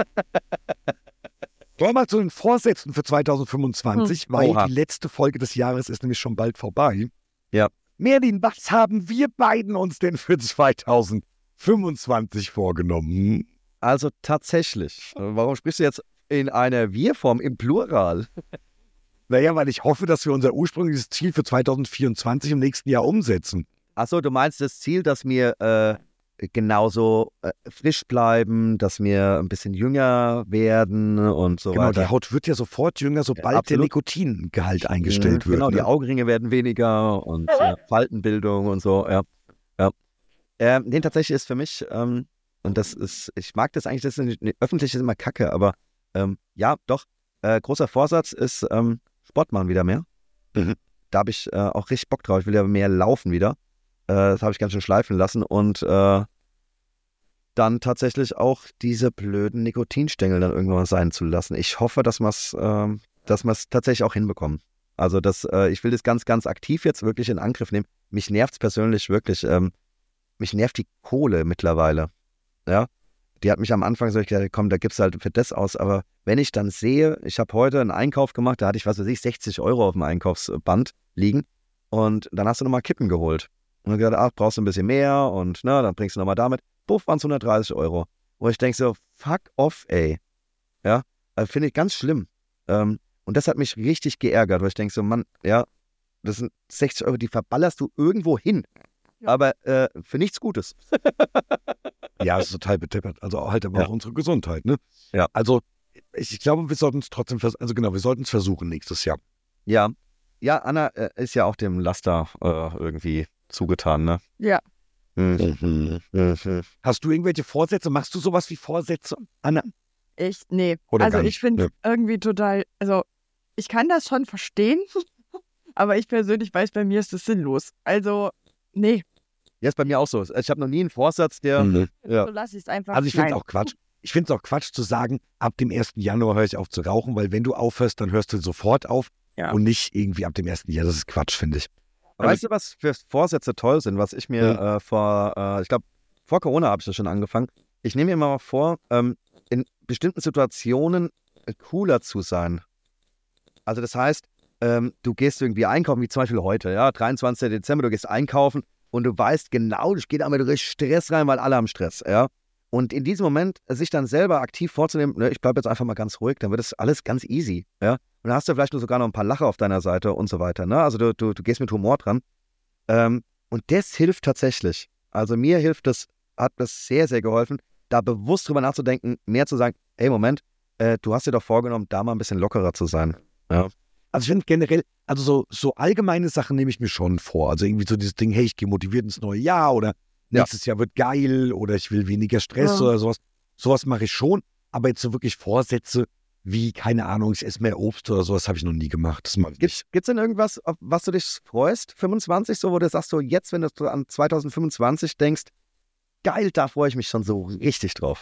Kommen wir mal zu den Vorsätzen für zweitausendfünfundzwanzig, weil Oha. die letzte Folge des Jahres ist nämlich schon bald vorbei. Ja. Merlin, was haben wir beiden uns denn für zweitausendfünfundzwanzig vorgenommen? also tatsächlich. Warum sprichst du jetzt in einer Wir-Form im Plural? Naja, weil ich hoffe, dass wir unser ursprüngliches Ziel für zweitausendvierundzwanzig im nächsten Jahr umsetzen. Achso, du meinst das Ziel, dass wir äh, genauso äh, frisch bleiben, dass wir ein bisschen jünger werden und so Genau, die weiter. Haut wird ja sofort jünger, sobald der absolut. Nikotingehalt eingestellt Mhm, wird. Genau, die ne? Augenringe werden weniger und äh, Faltenbildung und so, ja. ja. Ähm, nee, tatsächlich ist für mich, ähm, und das ist, ich mag das eigentlich, das ist nicht, nee, öffentlich ist immer Kacke, aber ähm, ja, doch, äh, großer Vorsatz ist ähm, Sport machen wieder mehr. Mhm. Da habe ich äh, auch richtig Bock drauf, ich will ja mehr laufen wieder. Äh, das habe ich ganz schön schleifen lassen und äh, dann tatsächlich auch diese blöden Nikotinstängel dann irgendwann mal sein zu lassen. Ich hoffe, dass wir es ähm, dass wir es tatsächlich auch hinbekommen. Also das, äh, ich will das ganz, ganz aktiv jetzt wirklich in Angriff nehmen. Mich nervt es persönlich wirklich. Ähm, mich nervt die Kohle mittlerweile. Ja, die hat mich am Anfang so gesagt, komm, da gibst du halt für das aus. Aber wenn ich dann sehe, ich habe heute einen Einkauf gemacht, da hatte ich, was weiß ich, sechzig Euro auf dem Einkaufsband liegen und dann hast du nochmal Kippen geholt. Und dann gesagt, ach, brauchst du ein bisschen mehr und na, dann bringst du nochmal damit. Puff, waren es hundertdreißig Euro. Wo ich denke so, fuck off, ey. Ja, also finde ich ganz schlimm. Ähm, und das hat mich richtig geärgert, weil ich denke so, Mann, ja, das sind sechzig Euro, die verballerst du irgendwo hin. Ja. Aber äh, für nichts Gutes. Ja, ist total beteppert. Also halt aber Ja. auch unsere Gesundheit, ne? Ja. Also ich, ich glaube, wir sollten es trotzdem vers- also genau, wir sollten es versuchen nächstes Jahr. Ja, ja, Anna äh, ist ja auch dem Laster äh, irgendwie zugetan, ne? ja, Mhm. Mhm. Hast du irgendwelche Vorsätze? Machst du sowas wie Vorsätze, Anna? Ich, nee. Oder also gar ich nicht, finde ne? irgendwie total, also ich kann das schon verstehen, aber ich persönlich weiß, bei mir ist das sinnlos. Also, nee, Ja, ist bei mir auch so. Ich habe noch nie einen Vorsatz, der. Mhm. Ja. so lasse ich es einfach Also ich finde es sein. auch Quatsch. Ich finde es auch Quatsch zu sagen, ab dem ersten Januar höre ich auf zu rauchen, weil wenn du aufhörst, dann hörst du sofort auf Ja. und nicht irgendwie ab dem ersten Jahr. Das ist Quatsch, finde ich. Aber weißt du, was für Vorsätze toll sind, was ich mir äh, vor, äh, ich glaube, vor Corona habe ich das schon angefangen. Ich nehme mir immer mal vor, ähm, in bestimmten Situationen äh, cooler zu sein. Also das heißt, ähm, du gehst irgendwie einkaufen, wie zum Beispiel heute, ja, dreiundzwanzigsten Dezember, du gehst einkaufen und du weißt genau, du gehst damit durch Stress rein, weil alle haben Stress, ja. Und in diesem Moment äh, sich dann selber aktiv vorzunehmen, ne, ich bleibe jetzt einfach mal ganz ruhig, dann wird das alles ganz easy, ja. Und dann hast du vielleicht nur sogar noch ein paar Lacher auf deiner Seite und so weiter, ne? Also du, du, du gehst mit Humor dran. Ähm, und das hilft tatsächlich. Also mir hilft das, hat das sehr, sehr geholfen, da bewusst drüber nachzudenken, mehr zu sagen, hey, Moment, äh, du hast dir doch vorgenommen, da mal ein bisschen lockerer zu sein. Ja. Also ich finde generell, also so, so allgemeine Sachen nehme ich mir schon vor. Also irgendwie so dieses Ding, hey, ich gehe motiviert ins neue Jahr oder Ja. nächstes Jahr wird geil oder ich will weniger Stress Ja. oder sowas. Sowas mache ich schon, aber jetzt so wirklich Vorsätze wie, keine Ahnung, ich esse mehr Obst oder sowas, habe ich noch nie gemacht. Das mache ich nicht. Gibt es denn irgendwas, auf was du dich freust, fünfundzwanzig, so, wo du sagst, so jetzt, wenn du an zwanzig fünfundzwanzig denkst, geil, da freue ich mich schon so richtig drauf.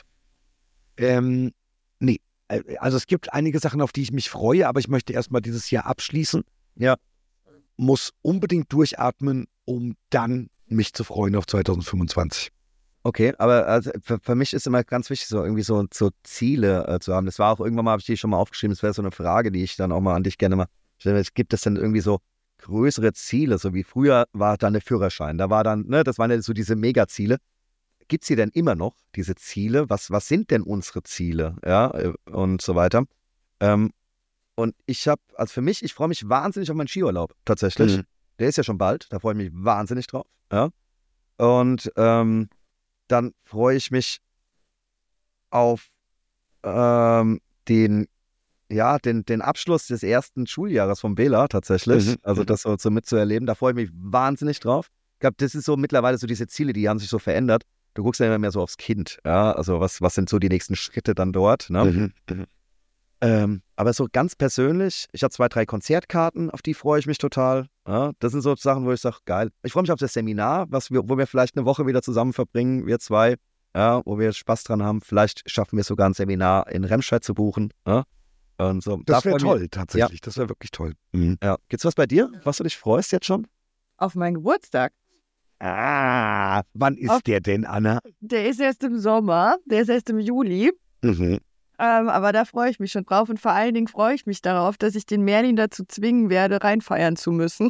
Ähm, nee, Äh, also es gibt einige Sachen, auf die ich mich freue, aber ich möchte erstmal dieses Jahr abschließen. Ja. Muss unbedingt durchatmen, um dann mich zu freuen auf zwanzig fünfundzwanzig. Okay, aber also für, für mich ist immer ganz wichtig, so irgendwie so, so Ziele äh, zu haben. Das war auch irgendwann mal, habe ich die schon mal aufgeschrieben, das wäre so eine Frage, die ich dann auch mal an dich gerne mal stelle. Gibt es denn irgendwie so größere Ziele, so wie früher war dann der Führerschein, da war dann, ne, das waren ja so diese Megaziele. Gibt es die denn immer noch, diese Ziele? Was, was sind denn unsere Ziele? Ja, äh, und so weiter. Ähm, und ich habe, also für mich, ich freue mich wahnsinnig auf meinen Skiurlaub, tatsächlich. Mhm. Der ist ja schon bald, da freue ich mich wahnsinnig drauf. Ja. Und ähm, dann freue ich mich auf ähm, den, ja, den, den Abschluss des ersten Schuljahres vom Bela tatsächlich. Mhm. Also das so, so mitzuerleben, da freue ich mich wahnsinnig drauf. Ich glaube, das ist so mittlerweile so diese Ziele, die haben sich so verändert. Du guckst ja immer mehr so aufs Kind, ja, also was, was sind so die nächsten Schritte dann dort, ne? Mhm. Mhm. Ähm, aber so ganz persönlich, ich habe zwei, drei Konzertkarten, auf die freue ich mich total. Ja, das sind so Sachen, wo ich sage, geil. Ich freue mich auf das Seminar, was wir, wo wir vielleicht eine Woche wieder zusammen verbringen, wir zwei, ja, wo wir Spaß dran haben. Vielleicht schaffen wir es sogar ein Seminar in Remscheid zu buchen. Ja, und so. Da Das wäre freu ich mich- toll, tatsächlich. Das wäre wirklich toll. Mhm. Ja. Gibt's was bei dir, was du dich freust jetzt schon? Auf meinen Geburtstag. Ah, wann ist Auf- der denn, Anna? Der ist erst im Sommer, der ist erst im Juli. Mhm. Ähm, aber da freue ich mich schon drauf und vor allen Dingen freue ich mich darauf, dass ich den Merlin dazu zwingen werde, reinfeiern zu müssen.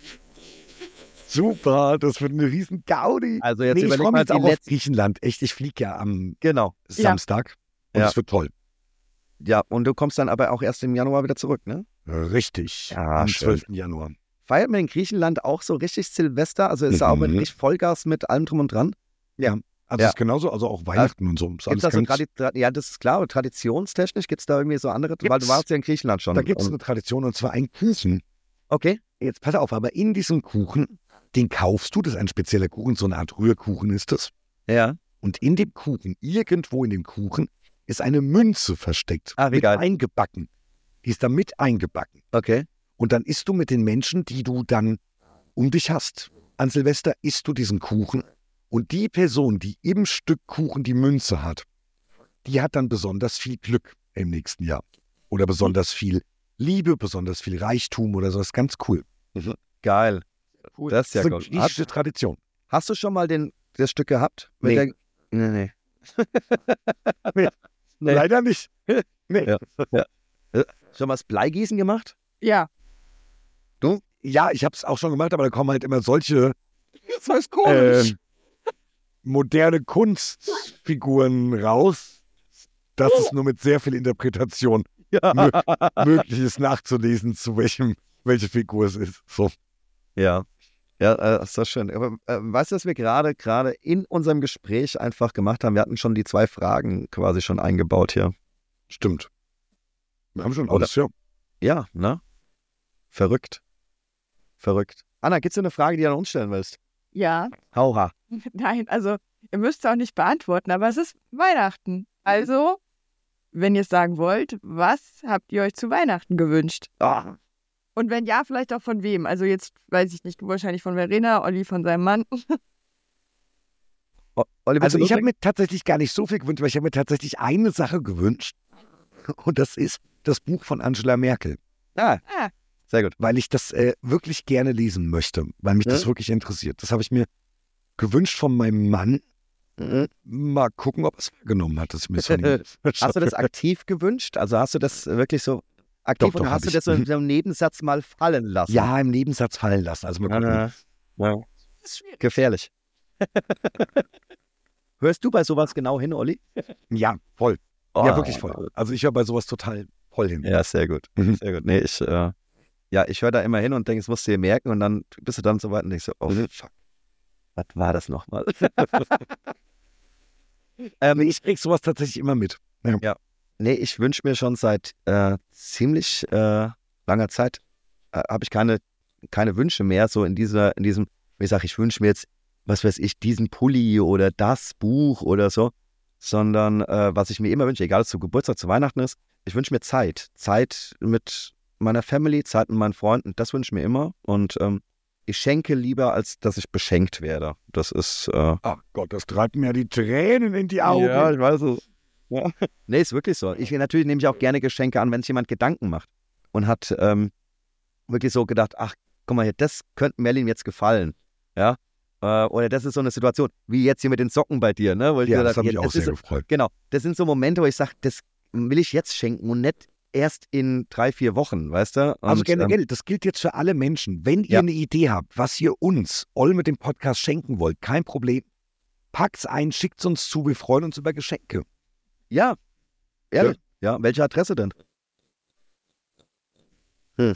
Super, das wird eine riesen Gaudi. Also jetzt Nee, ich überleg freue mal mich jetzt die auch auf letzten. Griechenland. Echt, ich fliege ja am Genau. Ja. Samstag und Ja. es wird toll. Ja, und du kommst dann aber auch erst im Januar wieder zurück, ne? Richtig. Ja, am schön. zwölften Januar. Feiert man in Griechenland auch so richtig Silvester? Also ist da auch mit Mhm. richtig Vollgas mit allem drum und dran? Ja, also Ja. es ist genauso, also auch Weihnachten und so. Ist Gibt's alles da so ganz- Tradi Tra ja, das ist klar, aber traditionstechnisch gibt es da irgendwie so andere, weil du Gibt's. warst ja in Griechenland schon. Da gibt es Und- eine Tradition und zwar ein Kuchen. Okay. Jetzt pass auf, aber in diesem Kuchen, den kaufst du, das ist ein spezieller Kuchen, so eine Art Rührkuchen ist das. Ja. Und in dem Kuchen, irgendwo in dem Kuchen, ist eine Münze versteckt. Ah, wie mit geil. eingebacken. Die ist da mit eingebacken. Okay. Und dann isst du mit den Menschen, die du dann um dich hast. An Silvester isst du diesen Kuchen. Und die Person, die im Stück Kuchen die Münze hat, die hat dann besonders viel Glück im nächsten Jahr. Oder besonders viel Liebe, besonders viel Reichtum oder so. Das ist ganz cool. Geil. Das ist ja eine gut. Hast, griechische Tradition. hast du schon mal den, das Stück gehabt? Mit Nee. Der, nee, nee. Nee. Nee. Leider nicht. Nee. Ja. Schon mal das Bleigießen gemacht? Ja, Ja, ich habe es auch schon gemacht, aber da kommen halt immer solche Das heißt ähm, moderne Kunstfiguren raus, dass es nur mit sehr viel Interpretation ja. mö- möglich ist, nachzulesen, zu welchem, welche Figur es ist. So. Ja, ja, äh, ist das schön. Aber äh, weißt du, was wir gerade gerade in unserem Gespräch einfach gemacht haben? Wir hatten schon die zwei Fragen quasi schon eingebaut hier. Stimmt. Wir haben schon Oder- alles, ja. Ja, ne? Verrückt. Verrückt. Anna, gibt's dir eine Frage, die du an uns stellen willst? ja. Hauha. Nein, also ihr müsst es auch nicht beantworten, aber es ist Weihnachten. Also wenn ihr es sagen wollt, was habt ihr euch zu Weihnachten gewünscht? Oh. Und wenn ja, vielleicht auch von wem? Also jetzt weiß ich nicht, du wahrscheinlich von Verena, Olli von seinem Mann. O- Olli, Also willst ich du habe mir tatsächlich gar nicht so viel gewünscht, weil ich habe mir tatsächlich eine Sache gewünscht. Und das ist das Buch von Angela Merkel. Ah, Ah, sehr gut. Weil ich das äh, wirklich gerne lesen möchte, weil mich das Ja. wirklich interessiert. Das habe ich mir gewünscht von meinem Mann. Mhm. Mal gucken, ob er es genommen hat, dass ich mir das von ihm Hast du das aktiv gewünscht? Also hast du das wirklich so aktiv Doch, doch, oder hab hast du ich. das so Mhm. in so einem Nebensatz mal fallen lassen? Ja, im Nebensatz fallen lassen. Also mal gucken. Ja, ja. das ist schwierig. Gefährlich. Hörst du bei sowas genau hin, Olli? Ja, voll. Oh. Ja, wirklich voll. Also ich höre bei sowas total voll hin. Ja, sehr gut. Mhm. Sehr gut. Nee, ich, äh, ja, ich höre da immer hin und denke, es musst du dir merken und dann bist du dann so weit und denkst so, oh Mhm. fuck, was war das nochmal? Ähm, ich krieg sowas tatsächlich immer mit. Nee, ich wünsche mir schon seit äh, ziemlich äh, langer Zeit, äh, habe ich keine, keine Wünsche mehr, so in dieser, in diesem, wie ich sage, ich wünsche mir jetzt, was weiß ich, diesen Pulli oder das Buch oder so, sondern äh, was ich mir immer wünsche, egal ob es zu Geburtstag, zu Weihnachten ist, ich wünsche mir Zeit. Zeit mit meiner Family, Zeit mit meinen Freunden, das wünsche ich mir immer und ähm, ich schenke lieber, als dass ich beschenkt werde. Das ist, äh, Ach Gott, das treibt mir die Tränen in die Augen. ich weiß es. Ja. Nee, ist wirklich so. Ich natürlich nehme ich auch gerne Geschenke an, wenn es jemand Gedanken macht und hat ähm, wirklich so gedacht, ach, guck mal hier, das könnte Merlin jetzt gefallen. Ja. Äh, oder das ist so eine Situation, wie jetzt hier mit den Socken bei dir, ne? Wo ich Ja, gesagt das hat habe, mich auch das sehr ist so, gefreut. genau, das sind so Momente, wo ich sage, das will ich jetzt schenken und nicht erst in drei, vier Wochen, weißt du? Und, Also ähm, generell, das gilt jetzt für alle Menschen. Wenn ihr Ja. eine Idee habt, was ihr uns, Oll mit dem Podcast schenken wollt, kein Problem. Packt's ein, schickt's uns zu, wir freuen uns über Geschenke. ja, ehrlich. Ja. Welche Adresse denn? Hm.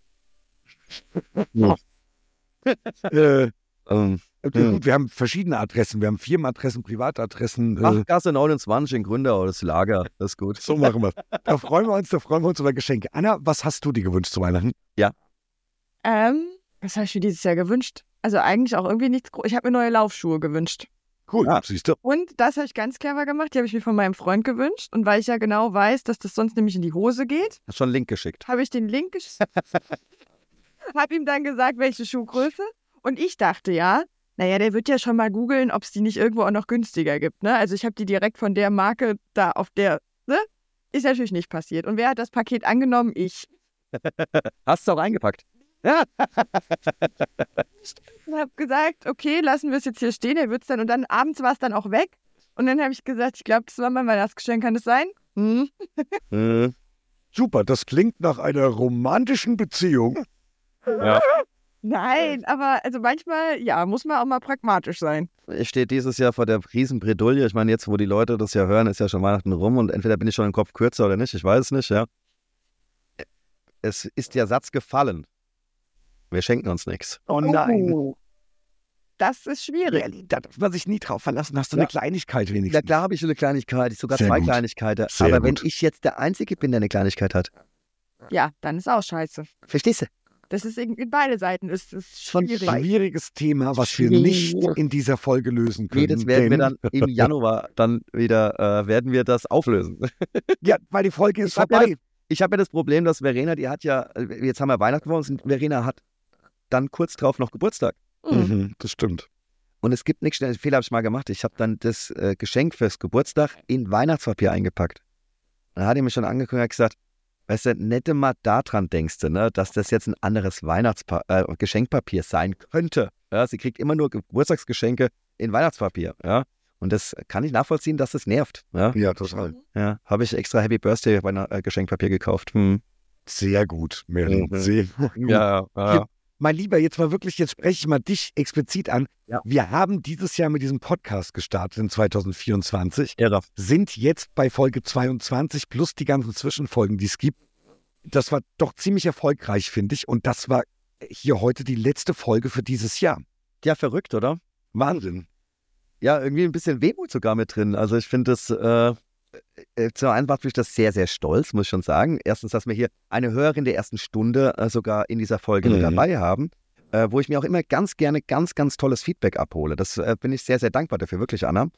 Hm. äh, Ähm, okay, Hm. gut, wir haben verschiedene Adressen. Wir haben Firmenadressen, Privatadressen. Äh, Bachgasse neunundzwanzig in Gründau, das Lager, das ist gut. so machen wir. Da freuen wir uns, da freuen wir uns über Geschenke. Anna, was hast du dir gewünscht zu Weihnachten? Ähm, was habe ich mir dieses Jahr gewünscht? Also eigentlich auch irgendwie nichts groß. Ich habe mir neue Laufschuhe gewünscht. Cool, Ja. siehst du. Und das habe ich ganz clever gemacht. Die habe ich mir von meinem Freund gewünscht. Und weil ich ja genau weiß, dass das sonst nämlich in die Hose geht, Hast schon einen Link geschickt. habe ich den Link geschickt. Habe ihm dann gesagt, welche Schuhgröße. Und ich dachte ja, naja, der wird ja schon mal googeln, ob es die nicht irgendwo auch noch günstiger gibt. Ne? Also ich habe die direkt von der Marke da auf der, ne? Ist natürlich nicht passiert. Und wer hat das Paket angenommen? Ich. Hast du auch eingepackt? Ja. Und habe gesagt, okay, lassen wir es jetzt hier stehen, er wird es dann. Und dann abends war es dann auch weg. Und dann habe ich gesagt, ich glaube, das war mein Weihnachtsgeschenk, kann das sein? Hm. Mhm. Super, das klingt nach einer romantischen Beziehung. Ja. Nein, aber also manchmal, ja, muss man auch mal pragmatisch sein. Ich stehe dieses Jahr vor der Riesenbredouille. Ich meine, jetzt, wo die Leute das ja hören, ist ja schon Weihnachten rum und entweder bin ich schon im Kopf kürzer oder nicht, ich weiß es nicht, ja. Es ist der Satz gefallen. Wir schenken uns nichts. Oh nein. Oh. Das ist schwierig. Merlin, da darf man sich nie drauf verlassen. Hast du Ja. eine Kleinigkeit wenigstens? Ja, klar habe ich eine Kleinigkeit, sogar Sehr zwei gut. Kleinigkeiten. Sehr Aber wenn gut. ich jetzt der Einzige bin, der eine Kleinigkeit hat, Ja, dann ist auch scheiße. verstehst du? Das ist in, in beide Seiten ist es Schon schwierig. Schwieriges Thema, was wir Schwierig. nicht in dieser Folge lösen können. Nee, das werden wir denn- dann im Januar dann wieder, äh, werden wir das auflösen. Ja, weil die Folge ist Ich hab ja vorbei. Ich habe ja das Problem, dass Verena, die hat ja, jetzt haben wir Weihnachten vor uns und Verena hat dann kurz drauf noch Geburtstag. Mhm. Mhm, das stimmt. Und es gibt nichts schnell, den Fehler habe ich mal gemacht. Ich habe dann das äh, Geschenk fürs Geburtstag in Weihnachtspapier eingepackt. Dann hat er mich schon angeguckt und hat gesagt, weißt du, nicht mal daran denkst du, ne, dass das jetzt ein anderes Weihnachtspa äh, Geschenkpapier sein könnte. Ja, sie kriegt immer nur Geburtstagsgeschenke in Weihnachtspapier. Ja, und das kann ich nachvollziehen, dass das nervt. Ja, Ja, total. ja habe ich extra Happy Birthday Weihn- äh, Geschenkpapier gekauft. Hm. Sehr gut, Merlin. Mhm. Sehr gut. Ja, ja. Mein Lieber, jetzt mal wirklich, jetzt spreche ich mal dich explizit an. Ja. Wir haben dieses Jahr mit diesem Podcast gestartet in zwanzig vierundzwanzig, Irre. sind jetzt bei Folge zweiundzwanzig plus die ganzen Zwischenfolgen, die es gibt. Das war doch ziemlich erfolgreich, finde ich. Und das war hier heute die letzte Folge für dieses Jahr. Ja, verrückt, oder? Wahnsinn. Ja, irgendwie ein bisschen Wehmut sogar mit drin. Also ich finde das, äh, äh, zum einen macht mich das sehr, sehr stolz, muss ich schon sagen. Erstens, dass wir hier eine Hörerin der ersten Stunde äh, sogar in dieser Folge mit Mhm. dabei haben, äh, wo ich mir auch immer ganz gerne ganz, ganz tolles Feedback abhole. Das äh, bin ich sehr, sehr dankbar dafür, wirklich, Anna.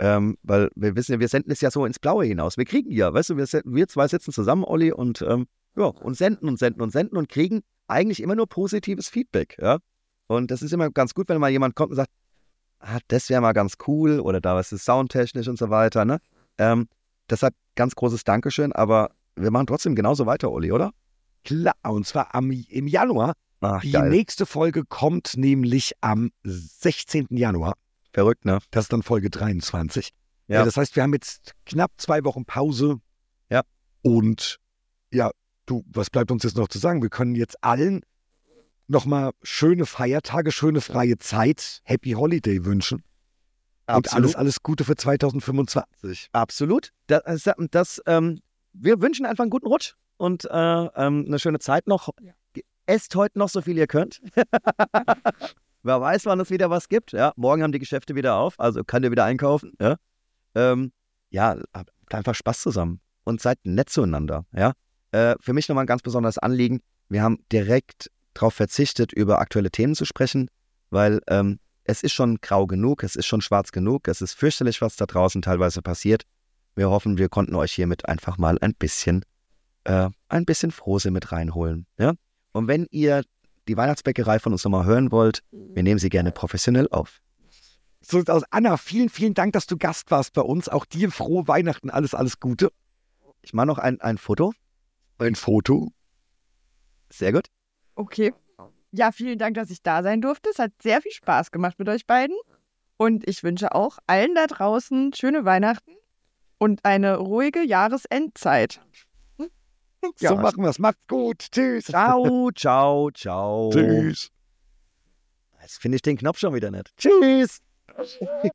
Ähm, weil wir wissen ja, wir senden es ja so ins Blaue hinaus. Wir kriegen ja, weißt du, wir, wir zwei sitzen zusammen, Olli, und ähm, ja, und senden und senden und senden und kriegen eigentlich immer nur positives Feedback, ja. Und das ist immer ganz gut, wenn mal jemand kommt und sagt, ah, das wäre mal ganz cool oder da ist es soundtechnisch und so weiter, ne? Ähm, deshalb ganz großes Dankeschön, aber wir machen trotzdem genauso weiter, Olli, oder? Klar, und zwar am, im Januar. Ach, Die geil. nächste Folge kommt nämlich am sechzehnten Januar. Verrückt, ne? Das ist dann Folge dreiundzwanzig. Ja. Ja, das heißt, wir haben jetzt knapp zwei Wochen Pause. Ja. Und ja, du, was bleibt uns jetzt noch zu sagen? Wir können jetzt allen nochmal schöne Feiertage, schöne freie Zeit, Happy Holiday wünschen. Und alles, alles Gute für zweitausendfünfundzwanzig. Absolut. Das, das, ähm, wir wünschen einfach einen guten Rutsch und äh, ähm, eine schöne Zeit noch. Ja. Esst heute noch so viel ihr könnt. Wer weiß, wann es wieder was gibt. Ja, morgen haben die Geschäfte wieder auf, also könnt ihr wieder einkaufen. Ja, ähm, ja, habt einfach Spaß zusammen und seid nett zueinander. Ja, äh, für mich nochmal ein ganz besonderes Anliegen. Wir haben direkt darauf verzichtet, über aktuelle Themen zu sprechen, weil ähm, es ist schon grau genug, es ist schon schwarz genug, es ist fürchterlich, was da draußen teilweise passiert. Wir hoffen, wir konnten euch hiermit einfach mal ein bisschen, äh, ein bisschen Frohsinn mit reinholen. Ja? Und wenn ihr die Weihnachtsbäckerei von uns nochmal hören wollt, wir nehmen sie gerne professionell auf. So sieht's aus. Anna, vielen, vielen Dank, dass du Gast warst bei uns. Auch dir frohe Weihnachten, alles, alles Gute. Ich mache noch ein, ein Foto. Ein Foto. Sehr gut. Okay. Ja, vielen Dank, dass ich da sein durfte. Es hat sehr viel Spaß gemacht mit euch beiden. Und ich wünsche auch allen da draußen schöne Weihnachten und eine ruhige Jahresendzeit. Ja. So machen wir es. Macht's gut. Tschüss. Ciao, ciao, ciao. Tschüss. Jetzt finde ich den Knopf schon wieder nicht. Tschüss.